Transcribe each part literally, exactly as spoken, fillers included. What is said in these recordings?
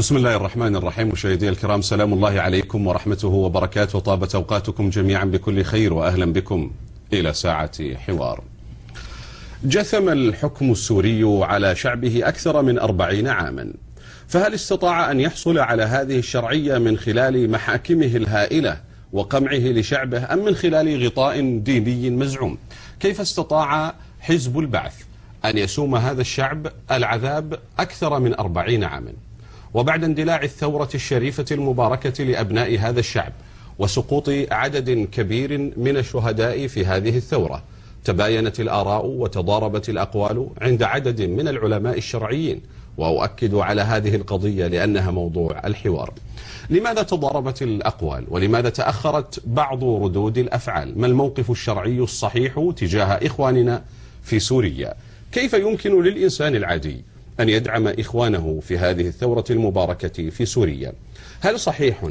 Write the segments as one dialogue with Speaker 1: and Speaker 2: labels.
Speaker 1: بسم الله الرحمن الرحيم. مشاهدي الكرام، سلام الله عليكم ورحمته وبركاته، طابت أوقاتكم جميعا بكل خير، وأهلا بكم إلى ساعة حوار. جثم الحكم السوري على شعبه أكثر من أربعين عاما، فهل استطاع أن يحصل على هذه الشرعية من خلال محاكمه الهائلة وقمعه لشعبه، أم من خلال غطاء ديني مزعوم؟ كيف استطاع حزب البعث أن يسوم هذا الشعب العذاب أكثر من أربعين عاما؟ وبعد اندلاع الثورة الشريفة المباركة لأبناء هذا الشعب وسقوط عدد كبير من الشهداء في هذه الثورة، تباينت الآراء وتضاربت الأقوال عند عدد من العلماء الشرعيين، وأؤكد على هذه القضية لأنها موضوع الحوار. لماذا تضاربت الأقوال؟ ولماذا تأخرت بعض ردود الأفعال؟ ما الموقف الشرعي الصحيح تجاه إخواننا في سوريا؟ كيف يمكن للإنسان العادي أن يدعم إخوانه في هذه الثورة المباركة في سوريا؟ هل صحيح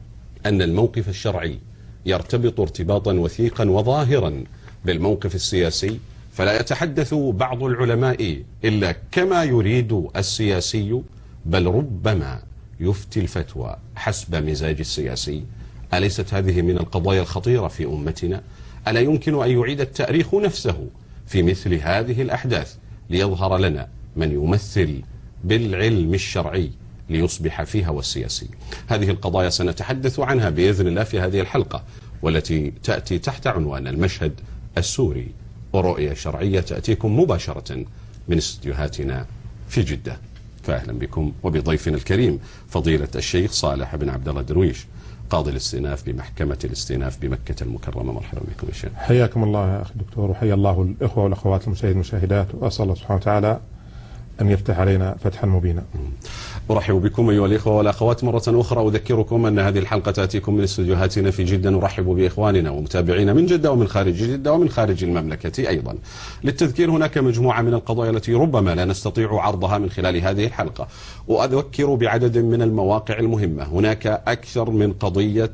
Speaker 1: أن الموقف الشرعي يرتبط ارتباطا وثيقا وظاهرا بالموقف السياسي، فلا يتحدث بعض العلماء إلا كما يريد السياسي، بل ربما يفتي الفتوى حسب مزاج السياسي؟ أليست هذه من القضايا الخطيرة في أمتنا؟ ألا يمكن أن يعيد التاريخ نفسه في مثل هذه الأحداث ليظهر لنا من يمثل بالعلم الشرعي ليصبح في هوى السياسي؟ هذه القضايا سنتحدث عنها بإذن الله في هذه الحلقة، والتي تأتي تحت عنوان المشهد السوري ورؤية شرعية، تأتيكم مباشرة من استديوهاتنا في جدة. فأهلا بكم وبضيفنا الكريم فضيلة الشيخ صالح بن عبد الله درويش، قاضي الاستئناف بمحكمة الاستئناف بمكة المكرمة. مرحبا بكم يا شيخ.
Speaker 2: حياكم الله يا أخي دكتور، وحيا الله الإخوة والأخوات المشاهدين والمشاهدات، وأسأل الله سبحانه وتعالى أن يفتح علينا فتحا مبينا.
Speaker 1: أرحب بكم أيها الإخوة والأخوات مرة أخرى. أذكركم أن هذه الحلقة تأتيكم من استديوهاتنا في جدة. نرحب بإخواننا ومتابعينا من جدة ومن خارج جدة ومن خارج المملكة أيضا. للتذكير، هناك مجموعة من القضايا التي ربما لا نستطيع عرضها من خلال هذه الحلقة، وأذكر بعدد من المواقع المهمة. هناك أكثر من قضية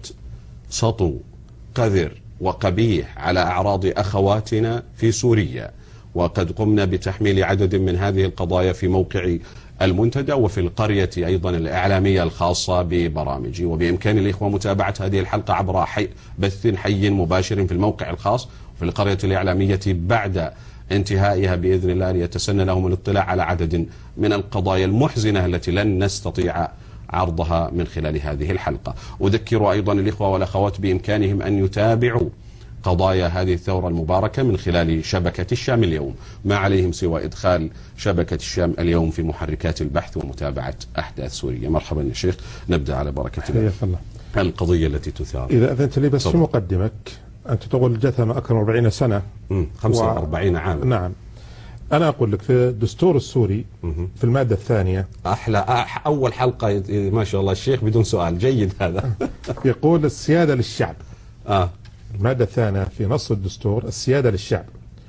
Speaker 1: سطو قذر وقبيح على أعراض أخواتنا في سوريا، وقد قمنا بتحميل عدد من هذه القضايا في موقع المنتدى وفي القرية أيضا الإعلامية الخاصة ببرامجي، وبإمكان الإخوة متابعة هذه الحلقة عبر حي بث حي مباشر في الموقع الخاص وفي القرية الإعلامية بعد انتهائها بإذن الله، ليتسنى لهم الاطلاع على عدد من القضايا المحزنة التي لن نستطيع عرضها من خلال هذه الحلقة. أذكر أيضا الإخوة والأخوات بإمكانهم أن يتابعوا قضايا هذه الثورة المباركة من خلال شبكة الشام اليوم، ما عليهم سوى إدخال شبكة الشام اليوم في محركات البحث ومتابعة أحداث سوريا. مرحبا يا شيخ، نبدأ على بركة الله.
Speaker 2: الله.
Speaker 1: القضية التي تثار،
Speaker 2: إذا أذنت لي بس في مقدمك، أنت تقول جثم أكثر من أربعين سنة،
Speaker 1: خمسة وأربعين و... عام.
Speaker 2: نعم، أنا أقول لك في الدستور السوري في المادة الثانية،
Speaker 1: أحلى أح أول حلقة ما شاء الله الشيخ بدون سؤال، جيد هذا. يقول
Speaker 2: السيادة للشعب.
Speaker 1: آه
Speaker 2: المادة الثانية في نص الدستور السيادة للشعب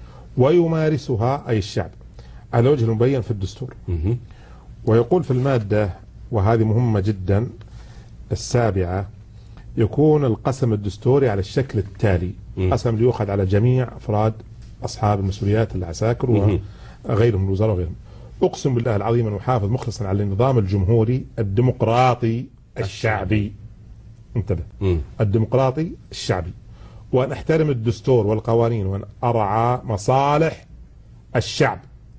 Speaker 2: ويمارسها أي الشعب على وجه المبين في الدستور.
Speaker 1: مه.
Speaker 2: ويقول في المادة، وهذه مهمة جدا، السابعة، يكون القسم الدستوري على الشكل التالي:
Speaker 1: مه.
Speaker 2: قسم ليؤخذ على جميع أفراد أصحاب المسؤوليات، العساكر وغيرهم الوزراء وغيرهم. أقسم بالله العظيم أن أحافظ مخلصا على النظام الجمهوري الديمقراطي الشعبي. انتبه،
Speaker 1: مه.
Speaker 2: الديمقراطي الشعبي، وأن أحترم الدستور والقوانين، وأن أرعى مصالح الشعب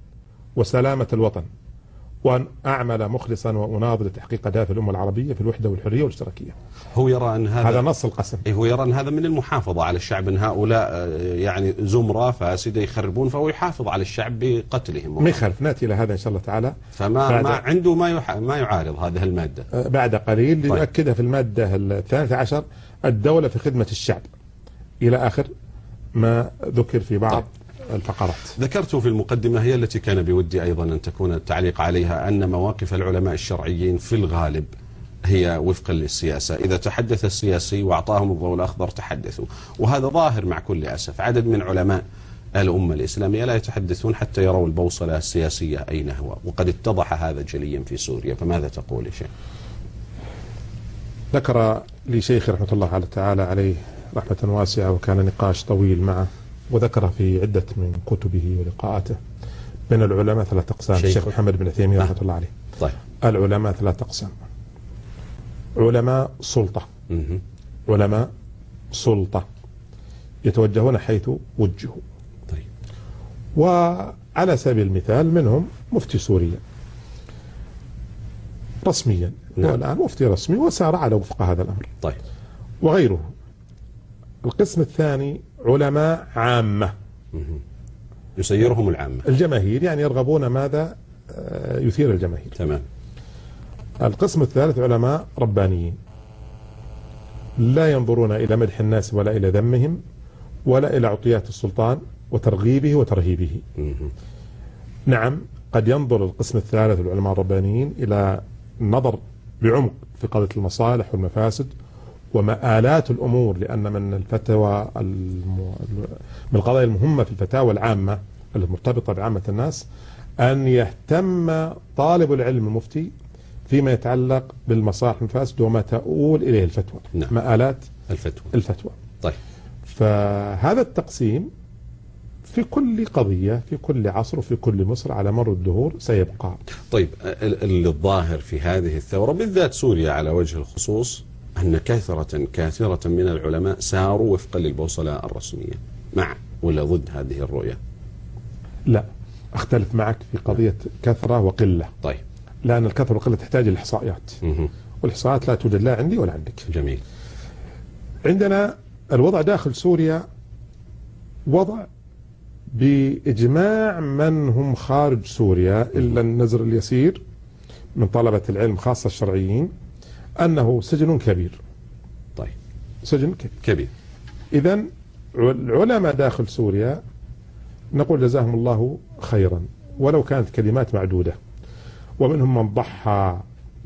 Speaker 2: وسلامة الوطن، وأن أعمل مخلصا وأناضل لتحقيق أهداف الأمة العربية في الوحدة والحرية والاشتراكية.
Speaker 1: هو يرى أن هذا
Speaker 2: هذا نص القسم.
Speaker 1: هو يرى أن هذا من المحافظة على الشعب، أن هؤلاء يعني زمرة فاسدة يخربون، فهو يحافظ على الشعب بقتلهم.
Speaker 2: ما يخالف، نأتي إلى هذا إن شاء الله تعالى.
Speaker 1: فما ما عنده ما يح... ما يعارض هذه المادة
Speaker 2: بعد قليل. طيب. لنؤكدها في المادة الثالثة عشر: الدولة في خدمة الشعب، إلى آخر ما ذكر في بعض. طيب. الفقرات
Speaker 1: ذكرت في المقدمة هي التي كان بودي أيضا أن تكون التعليق عليها، أن مواقف العلماء الشرعيين في الغالب هي وفقا للسياسة. إذا تحدث السياسي وأعطاهم الضوء الأخضر تحدثوا، وهذا ظاهر مع كل أسف. عدد من علماء الأمة الإسلامية لا يتحدثون حتى يروا البوصلة السياسية أين هو، وقد اتضح هذا جليا في سوريا. فماذا تقول يا شيخ؟
Speaker 2: ذكر لي شيخ رحمة الله تعالى عليه رحمة واسعة، وكان نقاش طويل معه، وذكر في عدة من كتبه ولقاءاته من العلماء ثلاث أقسام. الشيخ محمد بن عثيمين رحمة الله عليه.
Speaker 1: طيب.
Speaker 2: العلماء ثلاث أقسام: علماء سلطة
Speaker 1: مه.
Speaker 2: علماء سلطة يتوجهون حيث وجهوا.
Speaker 1: طيب.
Speaker 2: وعلى سبيل المثال منهم مفتي سوريا رسميا،
Speaker 1: نعم.
Speaker 2: هو الآن مفتي رسمي وسار على وفق هذا الأمر.
Speaker 1: طيب.
Speaker 2: وغيره. القسم الثاني علماء عامة
Speaker 1: مه. يسيرهم العامة،
Speaker 2: الجماهير، يعني يرغبون ماذا يثير الجماهير.
Speaker 1: تمام.
Speaker 2: القسم الثالث علماء ربانيين لا ينظرون إلى مدح الناس ولا إلى ذمهم ولا إلى عطيات السلطان وترغيبه وترهيبه.
Speaker 1: مه.
Speaker 2: نعم، قد ينظر القسم الثالث العلماء الربانيين إلى النظر بعمق في قضية المصالح والمفاسد ومآلات الأمور، لأن من الفتوى من القضايا المهمة في الفتاوى العامة المرتبطة بعامة الناس أن يهتم طالب العلم المفتي فيما يتعلق بالمصالح والمفاسد وما تؤول إليه الفتوى.
Speaker 1: نعم.
Speaker 2: مآلات
Speaker 1: الفتوى.
Speaker 2: الفتوى.
Speaker 1: طيب.
Speaker 2: فهذا التقسيم في كل قضية في كل عصر وفي كل مصر على مر الدهور سيبقى.
Speaker 1: طيب، الظاهر في هذه الثورة بالذات سوريا على وجه الخصوص أن كثرة كثيرة من العلماء ساروا وفقا للبوصلة الرسمية. مع ولا ضد هذه الرؤية؟
Speaker 2: لا، أختلف معك في قضية كثرة وقلة.
Speaker 1: طيب.
Speaker 2: لأن الكثرة والقلة تحتاج الإحصائيات،
Speaker 1: مه.
Speaker 2: والإحصائيات لا توجد لا عندي ولا عندك.
Speaker 1: جميل.
Speaker 2: عندنا الوضع داخل سوريا وضع بإجماع من هم خارج سوريا إلا النزر اليسير من طلبة العلم خاصة الشرعيين أنه سجن كبير.
Speaker 1: طيب.
Speaker 2: سجن كبير,
Speaker 1: كبير.
Speaker 2: إذن العلماء داخل سوريا نقول جزاهم الله خيرا ولو كانت كلمات معدودة، ومنهم من ضحى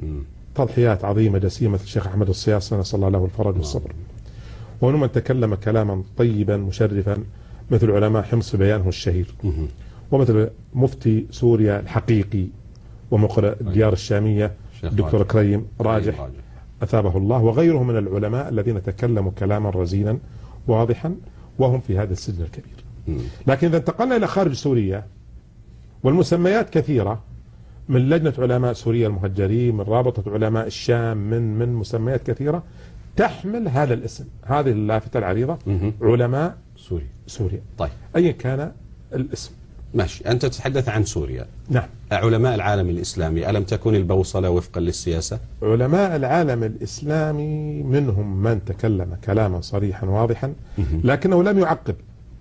Speaker 2: تضحيات عظيمة جسيمة مثل الشيخ أحمد الصياصي نسأل الله له الفرج والصبر، ومنهم من تكلم كلاما طيبا مشرفا مثل علماء حمص بيانه الشهير، ومثل مفتي سوريا الحقيقي ومقرئ الديار الشامية الدكتور كريم راجح أثابه الله، وغيرهم من العلماء الذين تكلموا كلاما رزينا واضحا وهم في هذا السجن الكبير. لكن إذا انتقلنا إلى خارج سوريا والمسميات كثيرة، من لجنة علماء سوريا المهجرين، من رابطة علماء الشام، من من مسميات كثيرة تحمل هذا الاسم، هذه اللافتة العريضة علماء
Speaker 1: سوريا.
Speaker 2: سوريا.
Speaker 1: طيب.
Speaker 2: أيا كان الاسم.
Speaker 1: ماشي، أنت تتحدث عن سوريا.
Speaker 2: نعم.
Speaker 1: علماء العالم الإسلامي ألم تكن البوصلة وفقا للسياسة؟
Speaker 2: علماء العالم الإسلامي منهم من تكلم كلاما صريحا واضحا لكنه لم يعقب،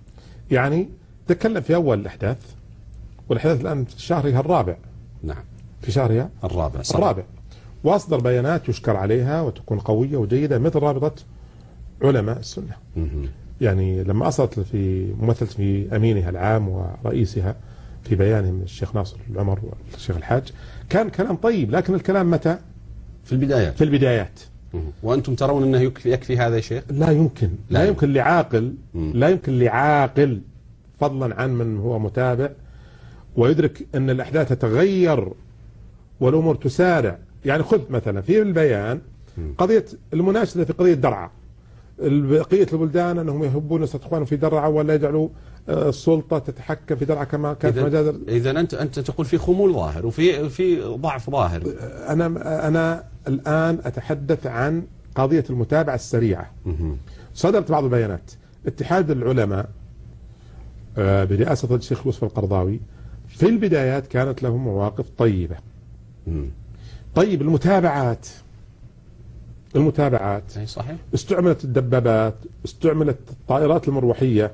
Speaker 2: يعني تكلم في أول الأحداث، والأحداث الآن في شهرها الرابع.
Speaker 1: نعم.
Speaker 2: في شهرها
Speaker 1: الرابع. صح.
Speaker 2: الرابع، وأصدر بيانات يشكر عليها وتكون قوية وجيدة مثل رابطة علماء السنة.
Speaker 1: مه.
Speaker 2: يعني لما أصلت في ممثلة في أمينها العام ورئيسها في بيانهم الشيخ ناصر العمر والشيخ الحاج كان كلام طيب، لكن الكلام متى؟
Speaker 1: في البدايات.
Speaker 2: في البدايات.
Speaker 1: مه. وأنتم ترون أنه يكفي, يكفي هذا يا شيخ؟
Speaker 2: لا يمكن. لا, لا يمكن لعاقل
Speaker 1: مه.
Speaker 2: لا يمكن لعاقل فضلا عن من هو متابع ويدرك أن الأحداث تتغير والأمور تسارع. يعني خذ مثلا في البيان قضية المناشدة في قضية درعا، بقية البلدان أنهم يحبون يستخدمون في درعا ولا يجعلوا السلطة تتحكم في درعا كما كانت مجازر.
Speaker 1: إذا أنت أنت تقول في خمول ظاهر وفي في ضعف ظاهر.
Speaker 2: أنا أنا الآن أتحدث عن قضية المتابعة السريعة. صدرت بعض البيانات. اتحاد العلماء برئاسة الشيخ يوسف القرضاوي في البدايات كانت لهم مواقف طيبة. طيب المتابعات المتابعات
Speaker 1: صحيح.
Speaker 2: استعملت الدبابات، استعملت الطائرات المروحية،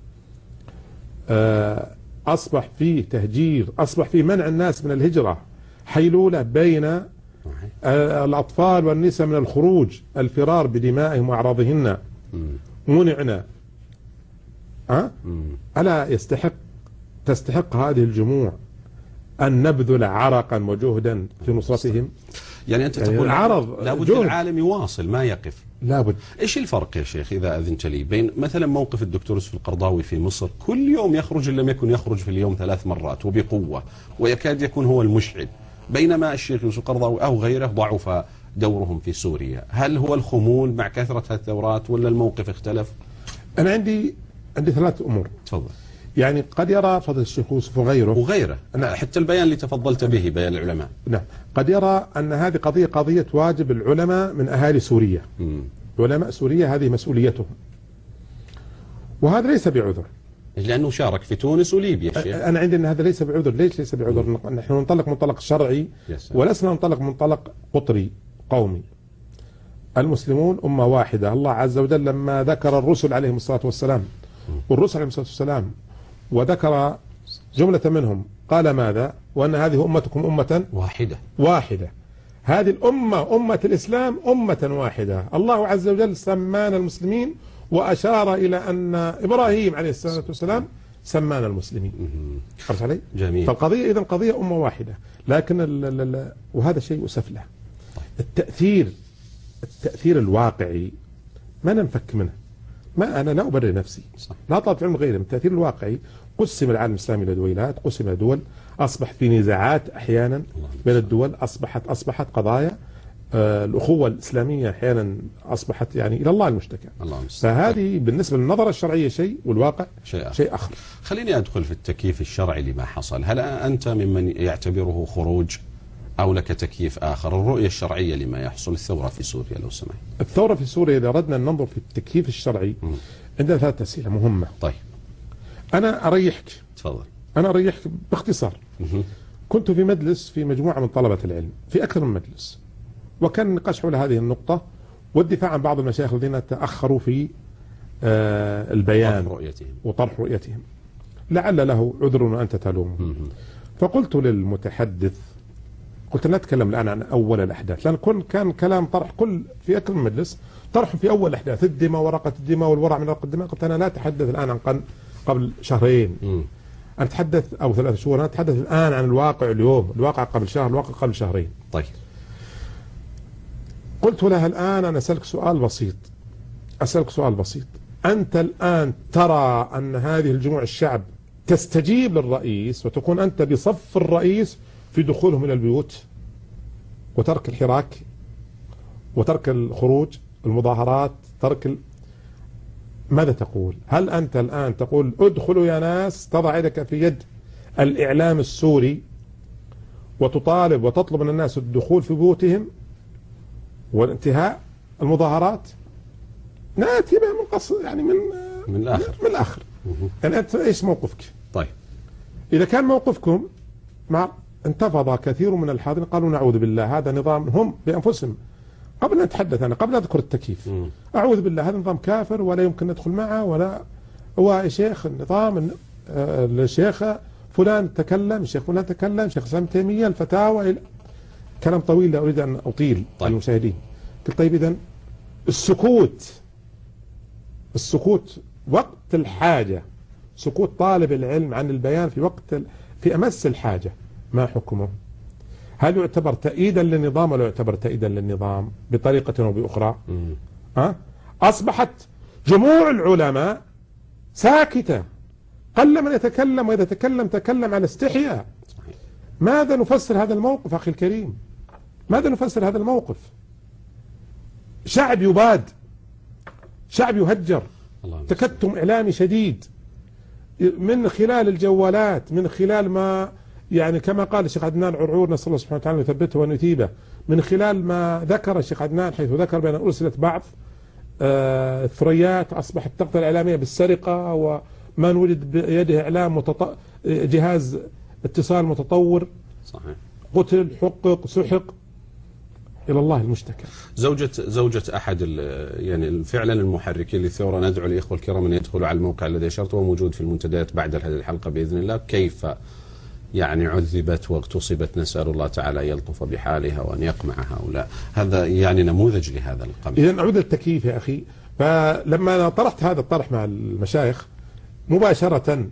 Speaker 2: أصبح فيه تهجير، أصبح فيه منع الناس من الهجرة، حيلولة بين الأطفال والنساء من الخروج، الفرار بدمائهم وأعراضهن. منعنا. أه؟ ألا يستحق تستحق هذه الجموع أن نبذل عرقا وجهدا في نصرتهم؟
Speaker 1: يعني أنت
Speaker 2: يعني
Speaker 1: تقول
Speaker 2: العرض
Speaker 1: لابد العالم يواصل ما يقف.
Speaker 2: لابد.
Speaker 1: إيش الفرق يا شيخ إذا أذنت لي بين مثلا موقف الدكتور يوسف القرضاوي في مصر كل يوم يخرج إن لم يكن يخرج في اليوم ثلاث مرات وبقوة ويكاد يكون هو المشعل، بينما الشيخ يوسف القرضاوي أو غيره ضعف دورهم في سوريا؟ هل هو الخمول مع كثرة الثورات ولا الموقف اختلف؟
Speaker 2: أنا عندي عندي ثلاث أمور.
Speaker 1: تفضل.
Speaker 2: يعني قد يرى فضل الشيخ يوسف وغيره
Speaker 1: وغيره
Speaker 2: نعم.
Speaker 1: حتى البيان اللي تفضلت به، بيان العلماء،
Speaker 2: نعم، قد يرى أن هذه قضية قضية واجب العلماء من أهالي سوريا.
Speaker 1: مم.
Speaker 2: علماء سوريا هذه مسؤوليتهم، وهذا ليس بعذر،
Speaker 1: لأنه شارك في تونس وليبيا. شيخ
Speaker 2: أنا عندي أن هذا ليس بعذر. ليش ليس بعذر؟ مم. نحن ننطلق منطلق شرعي ولسنا ننطلق منطلق قطري قومي. المسلمون أمة واحدة. الله عز وجل لما ذكر الرسل عليهم الصلاة والسلام، والرسل عليهم الصلاة والسلام، وذكر جملة منهم قال ماذا؟ وأن هذه أمتكم أمة
Speaker 1: واحدة
Speaker 2: واحدة. هذه الأمة أمة الإسلام أمة واحدة. الله عز وجل سمانا المسلمين، وأشار إلى أن إبراهيم عليه الصلاة والسلام سمانا المسلمين. عرفت علي؟
Speaker 1: جميل.
Speaker 2: فالقضية إذن قضية أمة واحدة، لكن ال ال ال وهذا شيء أسف له. التأثير التأثير الواقعي ما ننفك منه. ما أنا لا أبرر نفسي،
Speaker 1: صح.
Speaker 2: لا طالب علم غيري. التأثير الواقعي قسم العالم الإسلامي إلى دويلات، قسم إلى دول، أصبح في نزاعات أحيانا بين الدول، أصبحت أصبحت قضايا آه الأخوة الإسلامية أحيانا أصبحت يعني إلى الله المشتكى.
Speaker 1: الله
Speaker 2: فهذه بالنسبة للنظرة الشرعية شيء، والواقع
Speaker 1: شيء آخر.
Speaker 2: شيء آخر.
Speaker 1: خليني أدخل في التكييف الشرعي لما حصل. هل أنت ممن يعتبره خروج أو لك تكييف آخر؟ الرؤية الشرعية لما يحصل، الثورة في سوريا لو سمحت.
Speaker 2: الثورة في سوريا إذا أردنا أن ننظر في التكييف الشرعي م. عندنا ثلاث أسئلة مهمة.
Speaker 1: طيب
Speaker 2: أنا أريحك.
Speaker 1: تفضل.
Speaker 2: أنا أريحك باختصار. م. كنت في مجلس في مجموعة من طلبة العلم في أكثر من مجلس، وكان النقاش حول هذه النقطة والدفاع عن بعض المشايخ الذين تأخروا في آه البيان
Speaker 1: طرح رؤيتهم
Speaker 2: وطرح رؤيتهم، لعل له عذر وأنت تلومه. فقلت للمتحدث، قلت لا نتكلم الآن عن أول الأحداث، لأن كل كان كلام طرح كل في أكثر من مجلس طرح في أول الأحداث، الدماء ورقة الدماء والورع من ورقة الدماء. قلت أنا لا أتحدث الآن عن قبل شهرين، م. أنا أتحدث أو ثلاث شهور، أنا أتحدث الآن عن الواقع اليوم، الواقع قبل شهر، الواقع قبل شهرين.
Speaker 1: طيب.
Speaker 2: قلت لها الآن أنا أسألك سؤال بسيط، أسألك سؤال بسيط، أنت الآن ترى أن هذه الجموع الشعب تستجيب للرئيس وتكون أنت بصف الرئيس في دخولهم إلى البيوت وترك الحراك وترك الخروج، المظاهرات، ترك ال... ماذا تقول؟ هل أنت الآن تقول ادخلوا يا ناس، تضع يدك في يد الإعلام السوري وتطالب وتطلب من الناس الدخول في بيوتهم والانتهاء المظاهرات؟ نأتي بها من قص يعني من
Speaker 1: من الآخر
Speaker 2: من الآخر. يعني أنت إيش موقفك؟
Speaker 1: طيب.
Speaker 2: إذا كان موقفكم مع انتفض كثير من الحاضرين قالوا نعوذ بالله هذا نظام، هم بأنفسهم قبل أن أتحدث أنا قبل أذكر التكييف م. أعوذ بالله هذا نظام كافر ولا يمكن ندخل معه، ولا هو يا شيخ النظام الشيخ فلان تكلم، الشيخ فلان تكلم، الشيخ سام تيمية، الفتاوى، كلام طويل لا أريد أن أطيل
Speaker 1: طيب.
Speaker 2: المشاهدين. قلت طيب إذن السكوت، السكوت وقت الحاجة، سكوت طالب العلم عن البيان في وقت في أمس الحاجة، ما حكمه؟ هل يعتبر تأييدا للنظام ولا يعتبر تأييدا للنظام بطريقة أو بأخرى؟ أه؟ أصبحت جموع العلماء ساكتة، قل من يتكلم، وإذا تكلم تكلم على استحياء. ماذا نفسر هذا الموقف أخي الكريم؟ ماذا نفسر هذا الموقف؟ شعب يباد، شعب يهجر، تكتم إعلامي شديد من خلال الجوالات، من خلال ما يعني كما قال الشيخ عدنان عرعور نسأل الله سبحانه وتعالى يثبته ونثيبه، من خلال ما ذكر الشيخ عدنان حيث ذكر بأن أرسلت بعض آه الثريات أصبحت تغطى الإعلامية بالسرقة، ومن وجد بيده إعلام متط... جهاز اتصال متطور
Speaker 1: صحيح
Speaker 2: قتل، حقق، سحق، إلى الله المشتكى.
Speaker 1: زوجة زوجة أحد يعني فعلا المحركين للثورة، ندعو الإخوة الكرام أن يدخلوا على الموقع الذي أشرت وموجود في المنتديات بعد هذه الحلقة بإذن الله، كيف يعني عذبت واغتصبت، نسأل الله تعالى أن يلطف بحالها وأن يقمع هؤلاء. هذا يعني نموذج لهذا القمع.
Speaker 2: إذا نعود للتكييف يا أخي، فلما أنا طرحت هذا الطرح مع المشايخ مباشرة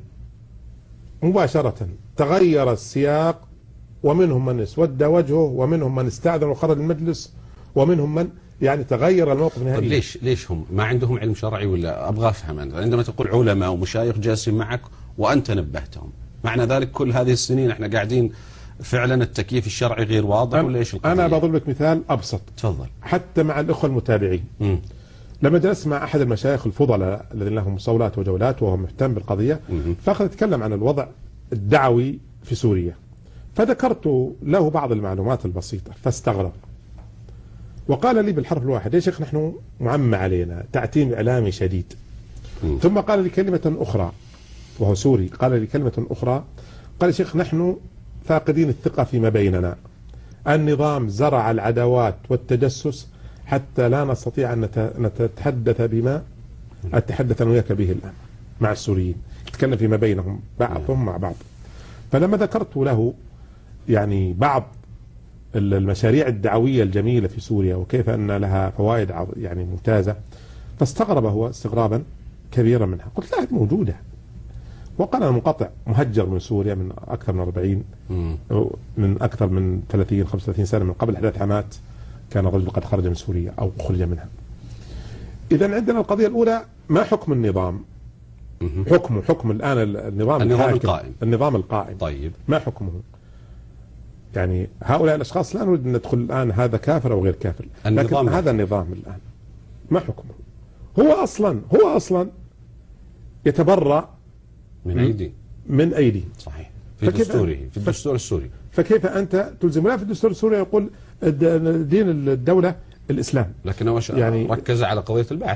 Speaker 2: مباشرة تغير السياق، ومنهم من اسود وجهه، ومنهم من استأذن وخرج المجلس، ومنهم من يعني تغير الموقف نهائيا.
Speaker 1: طيب ليش ليش هم ما عندهم علم شرعي؟ ولا أبغى أفهم أنا، عندما تقول علماء ومشايخ جالسين معك وأنت نبهتهم، معنى ذلك كل هذه السنين احنا قاعدين فعلا التكييف الشرعي غير واضح ولا ايش القضية؟
Speaker 2: أنا بضرب لك مثال أبسط.
Speaker 1: تفضل.
Speaker 2: حتى مع الأخوة المتابعين، م. لما جلست مع أحد المشايخ الفضلاء الذين لهم صولات وجولات وهو مهتم بالقضية، فأخذ يتكلم عن الوضع الدعوي في سوريا، فذكرت له بعض المعلومات البسيطة فاستغرب وقال لي بالحرف الواحد: يا شيخ نحن معمى علينا تعتيم إعلامي شديد. ثم قال لي كلمة أخرى وهو سوري، قال لي كلمة أخرى، قال: يا شيخ نحن فاقدين الثقة فيما بيننا، النظام زرع العداوات والتجسس حتى لا نستطيع أن نتحدث بما أتحدث أنا وياك به الآن مع السوريين، يتكلم فيما بينهم بعضهم مع بعض. فلما ذكرت له يعني بعض المشاريع الدعوية الجميلة في سوريا وكيف أن لها فوائد يعني ممتازة، فاستغرب هو استغرابا كبيرا منها. قلت: لا، موجودة. وقال: أنا منقطع مهجر من سوريا من أكثر من أربعين من أكثر من ثلاثين خمسة وثلاثين سنة، من قبل أحداث حماة كان الرجل قد خرج من سوريا أو خرج منها. إذا عندنا القضية الأولى: ما حكم النظام؟ حكمه حكم الآن النظام
Speaker 1: النظام القائم
Speaker 2: النظام القائم
Speaker 1: طيب
Speaker 2: ما حكمه؟ يعني هؤلاء الأشخاص لا نريد أن ندخل الآن هذا كافر أو غير كافر، لكن هذا النظام الآن ما حكمه؟ هو أصلا هو أصلا يتبرأ
Speaker 1: من أيدي
Speaker 2: من أيدي
Speaker 1: صحيح في دستوره في الدستور السوري.
Speaker 2: فكيف أنت تلزم؟ لا، في الدستور السوري يقول دين الدولة الإسلام،
Speaker 1: لكنه يعني ركز على قضية البعث.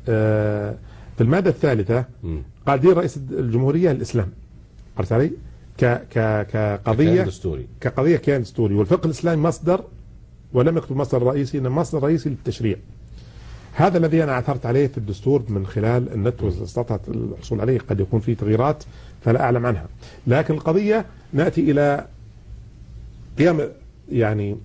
Speaker 2: آه في المادة الثالثة قال: دين رئيس الجمهورية الإسلام. عرفت علي؟ ك ك كقضية
Speaker 1: دستوري
Speaker 2: كقضية كيان دستوري، والفقه الإسلامي مصدر، ولم يكتب مصدر رئيسي، إنما مصدر رئيسي للتشريع. هذا الذي أنا عثرت عليه في الدستور من خلال النت واستطعت الحصول عليه، قد يكون فيه تغييرات فلا أعلم عنها. لكن القضية نأتي إلى قيام، يعني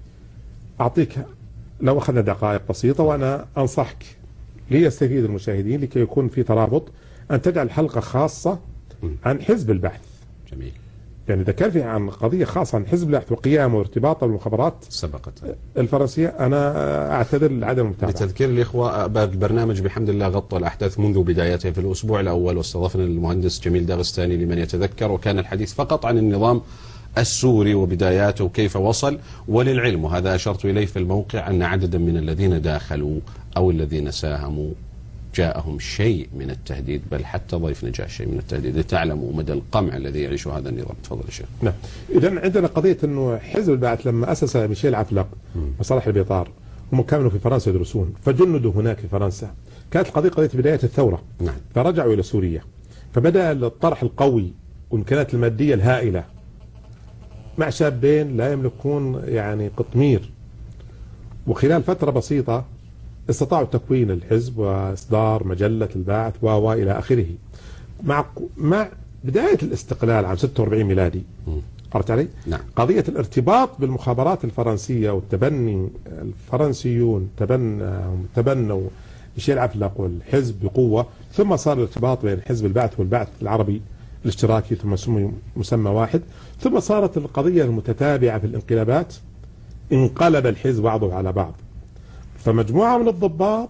Speaker 2: أعطيك لو أخذنا دقائق بسيطة وأنا أنصحك ليستفيد المشاهدين لكي يكون في ترابط، أن تجعل حلقة خاصة عن حزب البعث.
Speaker 1: جميل.
Speaker 2: يعني إذا كان في عن قضية خاصة عن حزب البعث وقيامه وارتباطه بالمخابرات
Speaker 1: سبقت
Speaker 2: الفرنسية، أنا أعتذر لعدم المتابعة.
Speaker 1: لتذكير الإخوة، باب البرنامج بحمد الله غطى الأحداث منذ بدايته في الأسبوع الأول، واستضفنا المهندس جميل داغستاني لمن يتذكر، وكان الحديث فقط عن النظام السوري وبداياته وكيف وصل. وللعلم، وهذا أشرت إليه في الموقع، أن عددا من الذين داخلوا أو الذين ساهموا جاءهم شيء من التهديد، بل حتى ضيفنا جاء شيء من التهديد، لتعلموا مدى القمع الذي يعيشه هذا النظام. تفضل يا شيخ.
Speaker 2: نعم. إذا عندنا قضية أنه حزب البعث لما أسس ميشيل عفلق وصالح البيطار، هم كانوا في فرنسا يدرسون، فجندوا هناك في فرنسا. كانت القضية قضية بداية الثورة.
Speaker 1: نعم.
Speaker 2: فرجعوا إلى سوريا، فبدأ الطرح القوي والإمكانات المادية الهائلة مع شابين لا يملكون يعني قطمير، وخلال فترة بسيطة استطاعوا تكوين الحزب وإصدار مجلة البعث و إلى آخره. مع مع بداية الاستقلال عام ستة وأربعين ميلادي، عرفت علي؟
Speaker 1: نعم.
Speaker 2: قضية الارتباط بالمخابرات الفرنسية والتبني، الفرنسيون تبنوا تبنوا ميشيل عفلق والحزب بقوة، ثم صار الارتباط بين حزب البعث والبعث العربي الاشتراكي، ثم سمي مسمى واحد، ثم صارت القضية المتتابعة في الانقلابات، انقلب الحزب بعضه على بعض. فمجموعة من الضباط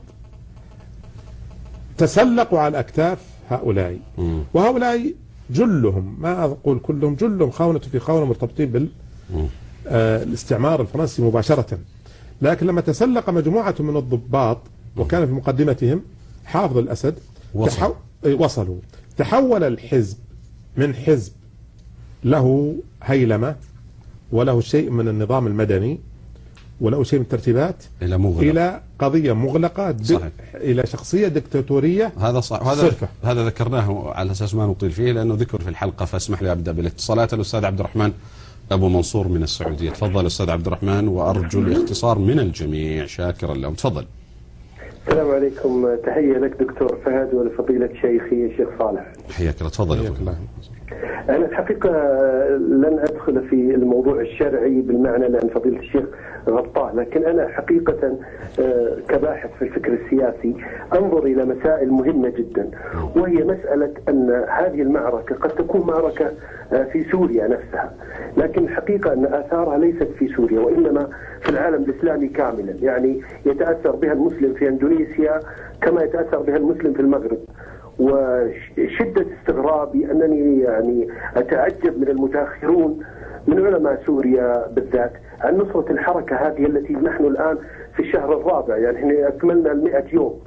Speaker 2: تسلقوا على أكتاف هؤلاء، وهؤلاء جلهم، ما أقول كلهم، جلهم خونة في خونة مرتبطين بالاستعمار الفرنسي مباشرة. لكن لما تسلق مجموعة من الضباط وكان في مقدمتهم حافظ الأسد وصل. تحو... وصلوا تحول الحزب من حزب له هيلمة وله شيء من النظام المدني وله شيء من الترتيبات
Speaker 1: إلى مغلق.
Speaker 2: إلى قضية مغلقة،
Speaker 1: صحيح.
Speaker 2: إلى شخصية دكتاتورية.
Speaker 1: هذا صح. هذا هذا ذكرناه على أساس ما نطيل فيه لأنه ذكر في الحلقة، فاسمح لي أبدأ بالاتصالات. الأستاذ عبد الرحمن أبو منصور من السعودية. تفضل أستاذ عبد الرحمن، وأرجو الاختصار من الجميع، شاكرا لهم. تفضل.
Speaker 3: السلام عليكم، تحية لك دكتور فهد ولفضيلة شيخي الشيخ صالح.
Speaker 1: حياك الله. تفضل.
Speaker 3: أنا الحقيقة لن أدخل في الموضوع الشرعي بالمعنى لأن فضيلة الشيخ غطاه، لكن أنا حقيقة كباحث في الفكر السياسي أنظر إلى مسائل مهمة جدا، وهي مسألة أن هذه المعركة قد تكون معركة في سوريا نفسها، لكن الحقيقة أن آثارها ليست في سوريا وإنما في العالم الإسلامي كاملا. يعني يتأثر بها المسلم في إندونيسيا كما يتأثر بها المسلم في المغرب. وشدة استغرابي أنني يعني أتعجب من المتأخرون من علماء سوريا بالذات عن نصرة الحركة هذه التي نحن الآن في الشهر الرابع، يعني احنا أكملنا المئة يوم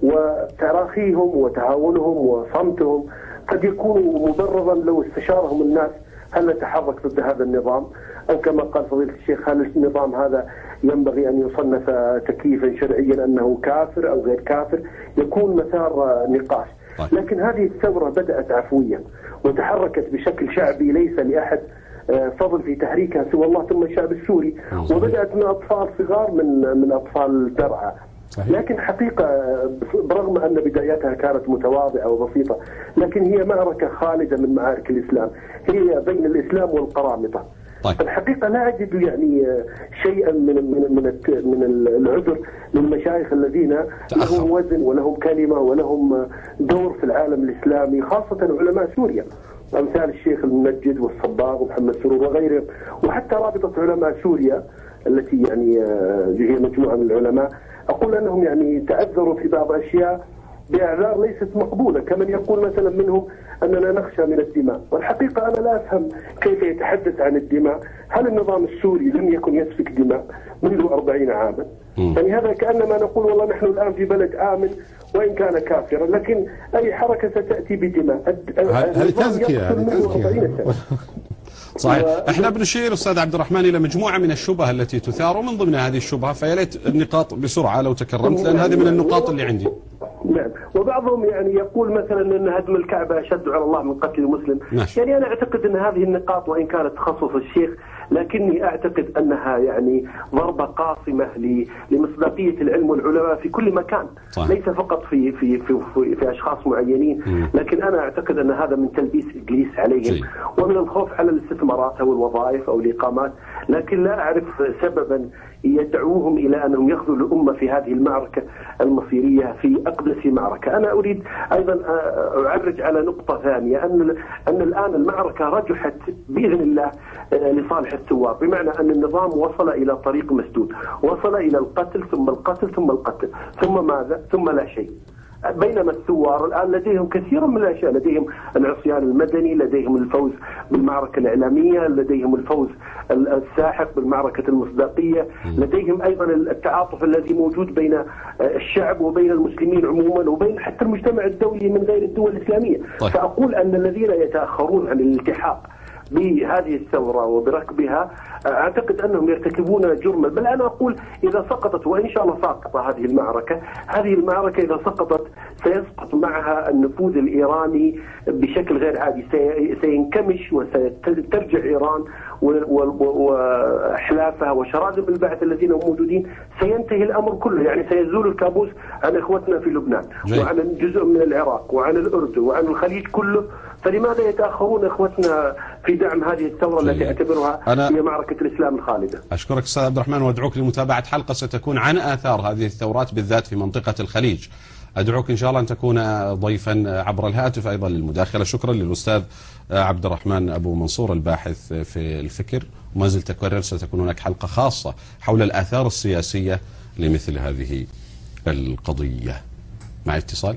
Speaker 3: وتراخيهم وتهاونهم وصمتهم قد يكون مبررا لو استشارهم الناس هل نتحرك ضد هذا النظام، أو كما قال فضيلة الشيخ هل النظام هذا ينبغي أن يصنف تكليفا شرعيا أنه كافر أو غير كافر، يكون مسار نقاش. لكن هذه الثورة بدأت عفويا وتحركت بشكل شعبي ليس لأحد فضل في تحريكها سوى الله ثم الشعب السوري، وبدأت من أطفال صغار من من أطفال درعا. لكن حقيقة برغم أن بداياتها كانت متواضعة وبسيطة، لكن هي معركة خالدة من معارك الإسلام، هي بين الإسلام والقرامطة.
Speaker 1: طيب.
Speaker 3: الحقيقة لا أجد يعني شيئا من من من من العذر للمشايخ الذين لهم وزن ولهم كلمة ولهم دور في العالم الإسلامي، خاصة علماء سوريا أمثال الشيخ المنجد والصباغ ومحمد سرور وغيرهم، وحتى رابطة علماء سوريا التي يعني هي مجموعة من العلماء، أقول أنهم يعني تعذروا في بعض أشياء بأعذار ليست مقبولة، كمن يقول مثلا منهم أننا نخشى من الدماء، والحقيقة أنا لا أفهم كيف يتحدث عن الدماء. هل النظام السوري لم يكن يسفك دماء منذ أربعين عاما؟ يعني هذا كأنما نقول والله نحن الآن في بلد آمن وإن كان كافرا، لكن أي حركة ستأتي بدماء.
Speaker 2: هذه تزكية
Speaker 1: صحيح. احنا بنشير استاذ عبد الرحمن الى مجموعه من الشبهه التي تثار، ومن ضمنها هذه الشبهه، فيا ليت النقاط بسرعه لو تكرمت، لان هذه من النقاط اللي عندي.
Speaker 3: نعم. وبعضهم يعني يقول مثلا ان هدم الكعبه اشد على الله من قتل المسلم.
Speaker 1: ماشي.
Speaker 3: يعني انا اعتقد ان هذه النقاط وان كانت تخصص الشيخ، لكني اعتقد انها يعني ضربه قاصمه لمصداقيه العلم والعلماء في كل مكان.
Speaker 1: صحيح.
Speaker 3: ليس فقط في في في في, في اشخاص معينين، م. لكن انا اعتقد ان هذا من تلبيس ابليس عليهم، جي. ومن الخوف على الاستثمارات او الوظائف او الاقامات، لكن لا اعرف سببا يدعوهم الى انهم ياخذوا الامه في هذه المعركه المصيريه في اقدس معركه. انا اريد ايضا اعرج على نقطه ثانيه، ان ان الان المعركه رجحت باذن الله لصالح الثوار، بمعنى ان النظام وصل الى طريق مسدود، وصل الى القتل ثم القتل ثم القتل ثم ماذا؟ ثم لا شيء. بينما الثوار الآن لديهم كثير من الأشياء، لديهم العصيان المدني، لديهم الفوز بالمعركة الإعلامية، لديهم الفوز الساحق بالمعركة المصداقية، لديهم أيضا التعاطف الذي موجود بين الشعب وبين المسلمين عموما وبين حتى المجتمع الدولي من غير الدول الإسلامية.
Speaker 1: طيب.
Speaker 3: فأقول أن الذين يتأخرون عن الالتحاق بهذه الثورة وبركبها أعتقد أنهم يرتكبون جرما، بل أنا أقول إذا سقطت، وإن شاء الله ساقطة هذه المعركة، هذه المعركة إذا سقطت سيسقط معها النفوذ الإيراني بشكل غير عادي، سينكمش وسترجع إيران وأحلافها وشراذم البعث الذين هم موجودين، سينتهي الأمر كله. يعني سيزول الكابوس عن إخوتنا في لبنان، جي. وعن جزء من العراق وعن الأردن وعن الخليج كله. فلماذا يتأخرون إخوتنا في دعم هذه الثورة التي اعتبرها هي معركة الإسلام الخالدة؟
Speaker 1: أشكرك أستاذ عبد الرحمن، وأدعوك لمتابعة حلقة ستكون عن آثار هذه الثورات بالذات في منطقة الخليج. أدعوك إن شاء الله أن تكون ضيفا عبر الهاتف أيضا للمداخلة. شكرا للأستاذ عبد الرحمن أبو منصور الباحث في الفكر، وما زلت تكرر ستكون هناك حلقة خاصة حول الآثار السياسية لمثل هذه القضية. مع اتصال.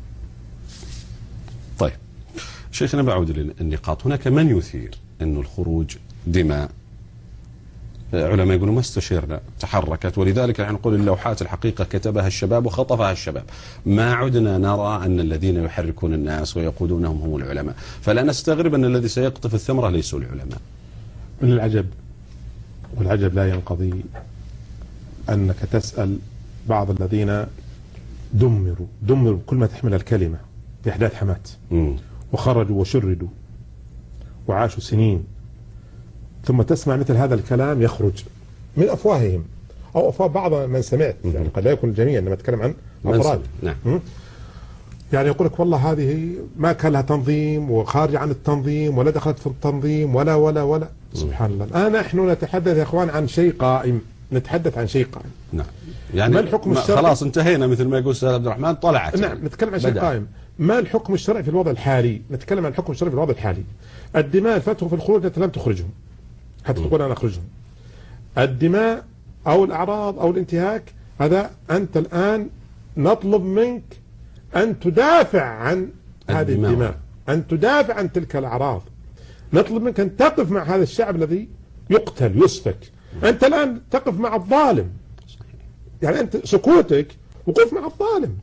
Speaker 1: طيب شيخنا، بعود للنقاط. هناك من يثير أن الخروج دماء، علماء يقولوا ما استشيرنا، تحركت، ولذلك نحن نقول اللوحات الحقيقة كتبها الشباب وخطفها الشباب، ما عدنا نرى أن الذين يحركون الناس ويقودونهم هم العلماء، فلا نستغرب أن الذي سيقطف الثمرة ليسوا العلماء.
Speaker 2: من العجب، والعجب لا ينقضي، أنك تسأل بعض الذين دمروا دمروا بكل ما تحمل الكلمة في أحداث حمات، م. وخرجوا وشردوا وعاشوا سنين، ثم تسمع مثل هذا الكلام يخرج من أفواههم أو أفواه بعض من سمعت، يعني قد لا يكون الجميع، إنما أتكلم عن أفراد.
Speaker 1: نعم.
Speaker 2: يعني يقول لك والله هذه ما كان لها تنظيم وخارج عن التنظيم ولا دخلت في التنظيم ولا ولا ولا م. سبحان الله. الآن نحن نتحدث يا إخوان عن شيء قائم، نتحدث عن شيء قائم.
Speaker 1: نعم. يعني ما الحكم الشرعي؟ خلاص انتهينا مثل ما يقول الأستاذ عبد الرحمن، طلعت.
Speaker 2: نعم، نتكلم عن شيء قائم. ما الحكم الشرعي في الوضع الحالي؟ نتكلم عن الحكم الشرعي في الوضع الحالي. الدماء الفتوى في الخروج أنت لم تخرجهم حتى تقول أنا أخرجهم. الدماء أو الأعراض أو الانتهاك، هذا أنت الآن نطلب منك أن تدافع عن هذه الدماء، أن تدافع عن تلك الأعراض. نطلب منك أن تقف مع هذا الشعب الذي يقتل يسفك. أنت الآن تقف مع الظالم، يعني أنت سكوتك وقف مع الظالم.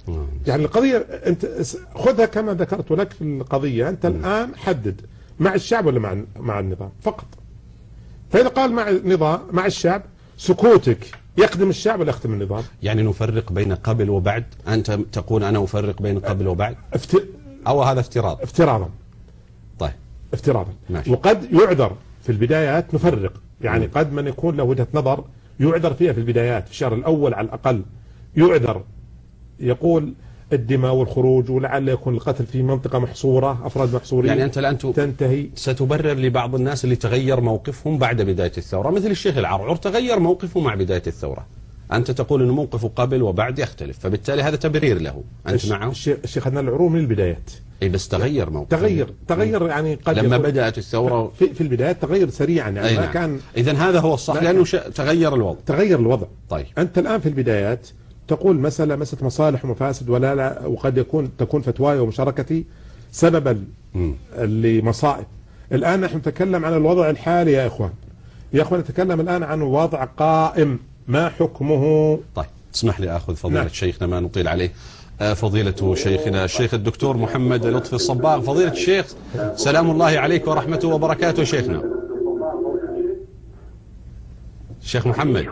Speaker 2: يعني القضية أنت خذها كما ذكرت لك في القضية، أنت الآن حدد مع الشعب ولا مع مع النظام فقط. فإذا قال مع النظام مع الشعب، سكوتك يخدم الشعب ولا يخدم النظام؟
Speaker 1: يعني نفرق بين قبل وبعد؟ أنت تقول أنا أفرق بين قبل وبعد؟
Speaker 2: افت...
Speaker 1: أو هذا افتراض؟
Speaker 2: افتراضا.
Speaker 1: طيب
Speaker 2: افتراضا.
Speaker 1: ماشي.
Speaker 2: وقد يعذر في البدايات، نفرق يعني م. قد من يكون له وجهة نظر يعذر فيها في البدايات، في الشهر الأول على الأقل يعذر، يقول الدماء والخروج ولعل يكون القتل في منطقة محصورة، أفراد محصورين.
Speaker 1: يعني أنت الآن
Speaker 2: تنتهي
Speaker 1: ستبرر لبعض الناس اللي تغير موقفهم بعد بداية الثورة، مثل الشيخ العرعر تغير موقفه مع بداية الثورة، أنت تقول أن موقفه قبل وبعد يختلف، فبالتالي هذا تبرير له، أنت معه؟
Speaker 2: الشيخ عدنان العروة من البدايات.
Speaker 1: أي بس تغير موقفه.
Speaker 2: تغير تغير يعني قد
Speaker 1: لما بدأت الثورة
Speaker 2: في, في البدايات تغير سريعا يعني ما
Speaker 1: نعم.
Speaker 2: كان.
Speaker 1: إذن هذا هو الصح لأنه تغير الوضع.
Speaker 2: تغير الوضع.
Speaker 1: طيب
Speaker 2: أنت الآن في البدايات تقول مسألة مسألة مصالح ومفاسد ولا لا، وقد يكون تكون فتواي ومشاركتي سببا لمصائب. الآن نحن نتكلم عن الوضع الحالي يا إخوان، يا إخوان نتكلم الآن عن وضع قائم، ما حكمه؟
Speaker 1: طيب اسمح لي أخذ فضيلة
Speaker 2: نعم.
Speaker 1: شيخنا ما نطيل عليه، فضيلة شيخنا الشيخ الدكتور محمد لطفي الصباغ. فضيلة الشيخ سلام الله عليك ورحمته وبركاته. شيخنا الشيخ محمد.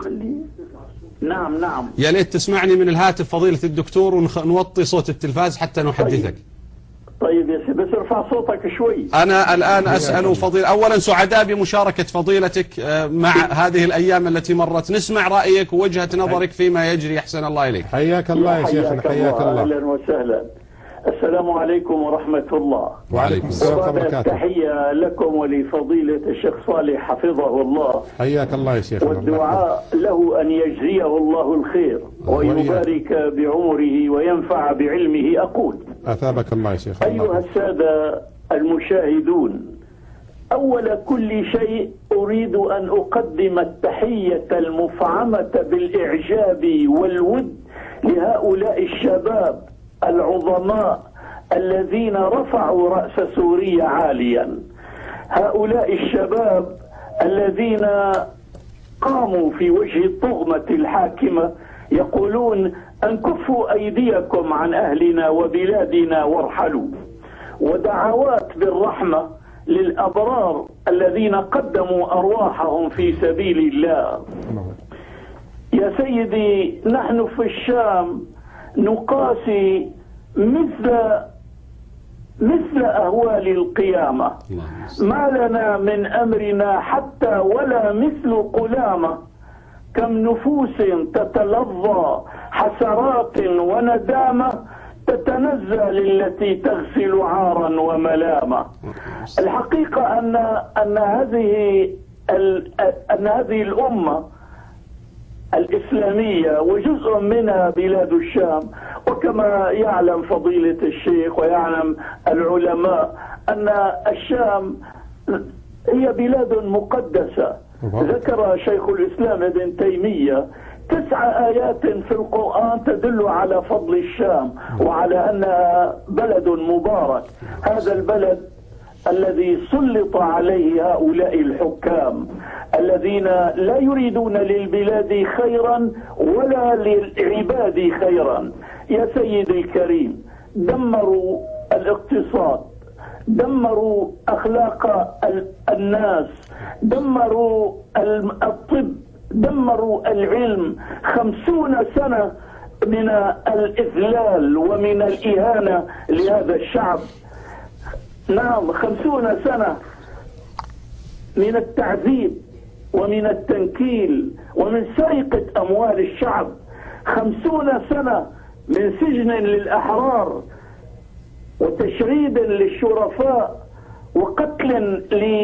Speaker 4: نعم نعم.
Speaker 1: يا ليت تسمعني من الهاتف فضيلة الدكتور ونوطي صوت التلفاز حتى نحدثك.
Speaker 4: طيب يا سيدي بس ارفع صوتك شوي.
Speaker 1: أنا الآن أسأل فضيلة، أولا سعداء بمشاركة فضيلتك مع هذه الأيام التي مرت، نسمع رأيك ووجهة نظرك فيما يجري. أحسن الله إليك.
Speaker 2: حياك الله يا شيخنا. حياك الله.
Speaker 4: أهلا وسهلا. السلام عليكم ورحمة الله.
Speaker 2: وعليكم السلام ورحمة الله وبركاته.
Speaker 4: تحية لكم ولفضيلة الشيخ صالح حفظه الله.
Speaker 2: حياك الله يا شيخنا.
Speaker 4: والدعاء له أن يجزيه الله الخير ويبارك بعمره وينفع بعلمه. أقول
Speaker 2: أثابك الله يا شيخ.
Speaker 4: أيها السادة المشاهدون، أول كل شيء أريد أن أقدم التحية المفعمة بالإعجاب والود لهؤلاء الشباب العظماء الذين رفعوا رأس سوريا عاليا، هؤلاء الشباب الذين قاموا في وجه الطغمة الحاكمة يقولون أنكفوا أيديكم عن أهلنا وبلادنا وارحلوا، ودعوات بالرحمة للأبرار الذين قدموا أرواحهم في سبيل الله. يا سيدي نحن في الشام نقاسي مثل مثل أهوال القيامة، ما لنا من أمرنا حتى ولا مثل قلامة، كم نفوس تتلظى حسرات وندامة تتنزل التي تغسل عارا وملامة. الحقيقة أن أن هذه أن هذه الأمة الإسلامية وجزء منها بلاد الشام، وكما يعلم فضيلة الشيخ ويعلم العلماء أن الشام هي بلاد مقدسة. ذكر شيخ الإسلام ابن تيمية تسع آيات في القرآن تدل على فضل الشام وعلى أنها بلد مبارك. هذا البلد الذي سلط عليه هؤلاء الحكام الذين لا يريدون للبلاد خيرا ولا للعباد خيرا. يا سيدي الكريم، دمروا الاقتصاد، دمروا أخلاق الناس، دمروا الطب، دمروا العلم. خمسون سنة من الإذلال ومن الإهانة لهذا الشعب. نعم، خمسون سنة من التعذيب ومن التنكيل ومن سرقة أموال الشعب. خمسون سنة من سجن للأحرار وتشريد للشرفاء وقتل